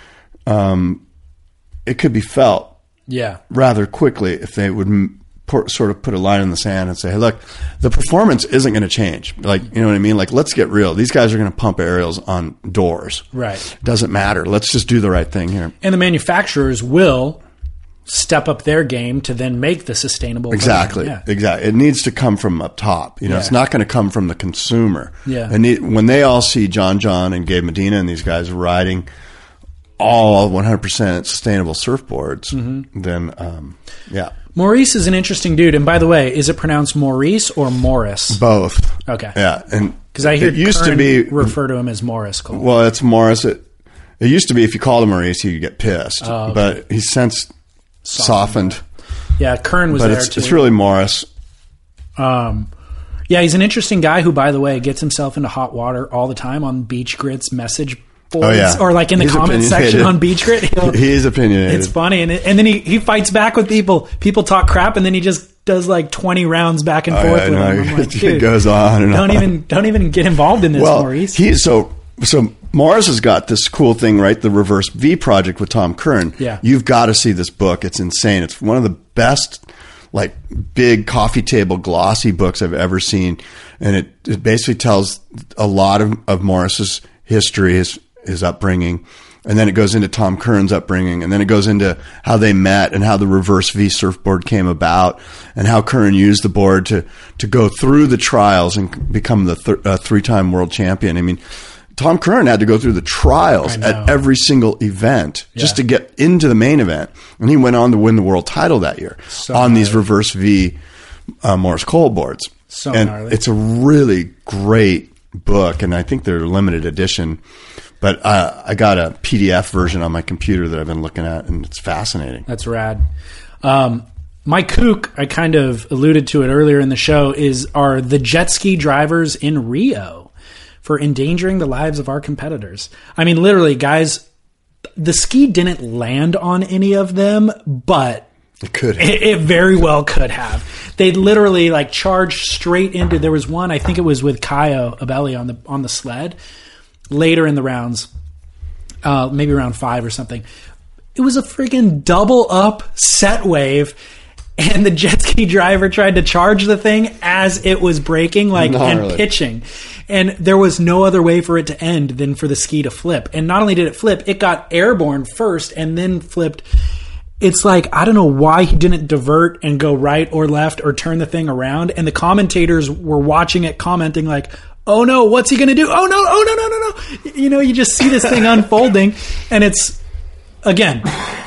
it could be felt rather quickly if they would sort of put a line in the sand and say, hey, look, the performance isn't going to change. Like, you know what I mean? Like, let's get real. These guys are going to pump aerials on doors. Right. Doesn't matter. Let's just do the right thing here. And the manufacturers will step up their game to then make the sustainable exactly version. Exactly. It needs to come from up top. It's not going to come from the consumer. Yeah. And when they all see John and Gabe Medina and these guys riding all 100% sustainable surfboards, then Maurice is an interesting dude. And by the way, is it pronounced Maurice or Morris? Both. Okay. Yeah. And because I hear it used Kern to be refer to him as Morris Cole. Well, it's Morris. It used to be if you called him Maurice, you'd get pissed. Oh, okay. But he's since softened. Yeah, Kern was but there too. It's really Morris. Yeah, he's an interesting guy who, by the way, gets himself into hot water all the time on Beach Grit's message boards, or like in the comments section on Beach Grit. He's opinionated. It's funny, and then he fights back with people. People talk crap, and then he just does like 20 rounds back and forth with them. I'm like, dude, it goes on and don't even get involved in this, Maurice. So Morris has got this cool thing, right? The Reverse V project with Tom Curran. Yeah. You've got to see this book. It's insane. It's one of the best, like, big coffee table glossy books I've ever seen. And it basically tells a lot of Morris's history, his upbringing. And then it goes into Tom Curran's upbringing. And then it goes into how they met and how the Reverse V surfboard came about and how Curran used the board to go through the trials and become the 3-time world champion. I mean, Tom Curran had to go through the trials at every single event just to get into the main event. And he went on to win the world title that year on these Reverse V Morris Cole boards. Gnarly. It's a really great book, and I think they're limited edition. But I got a PDF version on my computer that I've been looking at, and it's fascinating. That's rad. My kook, I kind of alluded to it earlier in the show, are the jet ski drivers in Rio for endangering the lives of our competitors. I mean, literally, guys the ski didn't land on any of them, but It could have. it very well could have. They literally like charged straight into. There was one, I think it was with Kaio Abelli on the sled later in the rounds, maybe round 5 or something. It was a freaking double up set wave, and the jet ski driver tried to charge the thing as it was braking, like and pitching. And there was no other way for it to end than for the ski to flip. And not only did it flip, it got airborne first and then flipped. It's like, I don't know why he didn't divert and go right or left or turn the thing around. And the commentators were watching it, commenting like, oh no, what's he going to do? Oh no. You know, you just see this thing unfolding. And it's, again,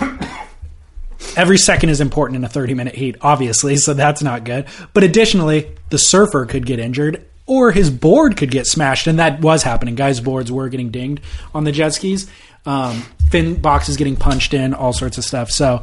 every second is important in a 30-minute heat, obviously, so that's not good. But additionally, the surfer could get injured or his board could get smashed, and that was happening. Guys' boards were getting dinged on the jet skis. Fin boxes getting punched in, all sorts of stuff. So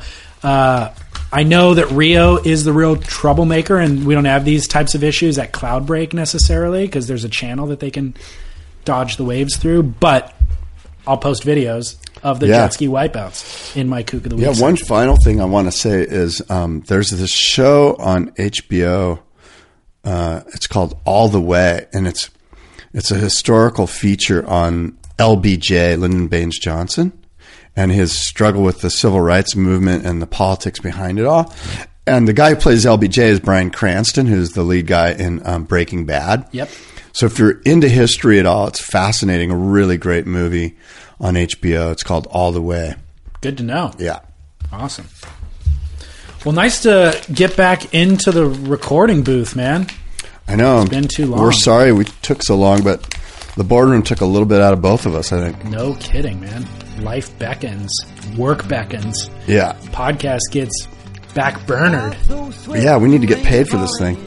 I know that Rio is the real troublemaker, and we don't have these types of issues at Cloudbreak necessarily because there's a channel that they can dodge the waves through. But I'll post videos of the jet ski wipeouts in my Kook of the Week. Yeah, one final thing I want to say is there's this show on HBO. It's called All the Way, and it's a historical feature on LBJ, Lyndon Baines Johnson, and his struggle with the civil rights movement and the politics behind it all. And the guy who plays LBJ is Bryan Cranston, who's the lead guy in Breaking Bad. Yep. So if you're into history at all, it's fascinating. A really great movie on HBO. It's called All the Way. Good to know. Yeah. Awesome. Well, nice to get back into the recording booth, man. I know. It's been too long. We're sorry we took so long, but the boardroom took a little bit out of both of us, I think. No kidding, man. Life beckons. Work beckons. Yeah. Podcast gets back-burnered. Yeah, we need to get paid for this thing.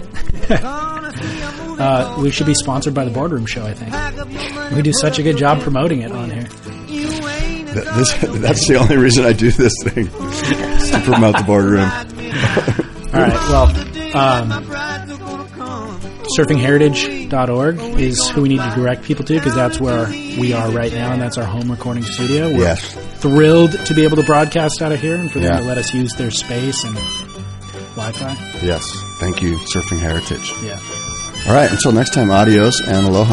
We should be sponsored by the Boardroom Show, I think. We do such a good job promoting it on here. That's the only reason I do this thing, is to promote the Boardroom. All right, well, surfingheritage.org is who we need to direct people to because that's where we are right now, and that's our home recording studio. We're thrilled to be able to broadcast out of here and for them to let us use their space and Wi-Fi. Yes. Thank you, Surfing Heritage. Yeah. All right. Until next time, adios and aloha.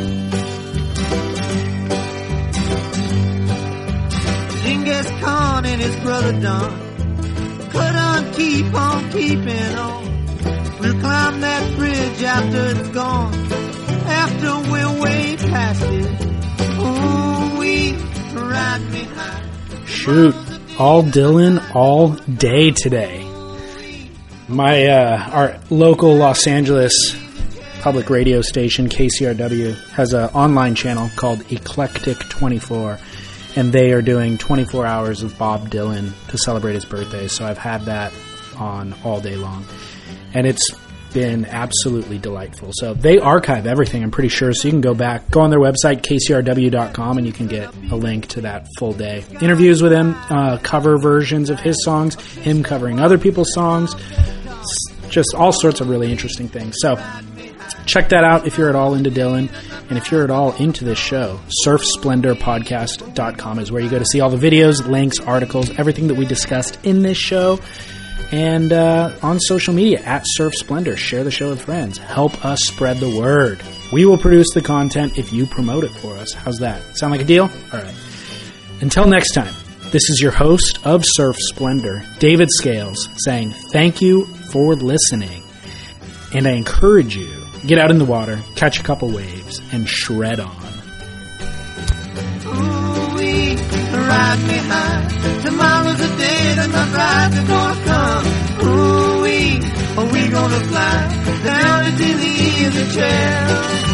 Genghis Khan and his brother Don couldn't keep on keeping on. We'll climb that bridge after it's gone, after we're way past it. Oh, we ride behind. Shoot. All Dylan all day today. My our local Los Angeles public radio station, KCRW, has an online channel called Eclectic 24, and they are doing 24 hours of Bob Dylan to celebrate his birthday. So I've had that on all day long, and it's been absolutely delightful. So they archive everything, I'm pretty sure, so you can go back, go on their website, kcrw.com, and you can get a link to that full day. Interviews with him, cover versions of his songs, him covering other people's songs, just all sorts of really interesting things. So check that out if you're at all into Dylan, and if you're at all into this show, surfsplendorpodcast.com is where you go to see all the videos, links, articles, everything that we discussed in this show. And on social media, at Surf Splendor. Share the show with friends. Help us spread the word. We will produce the content if you promote it for us. How's that? Sound like a deal? All right. Until next time, this is your host of Surf Splendor, David Scales, saying thank you for listening. And I encourage you, get out in the water, catch a couple waves, and shred on. Ooh-wee, ride behind. Tomorrow's a day that my brides are gonna come. Ooh-wee, are we gonna fly down into the easy chair?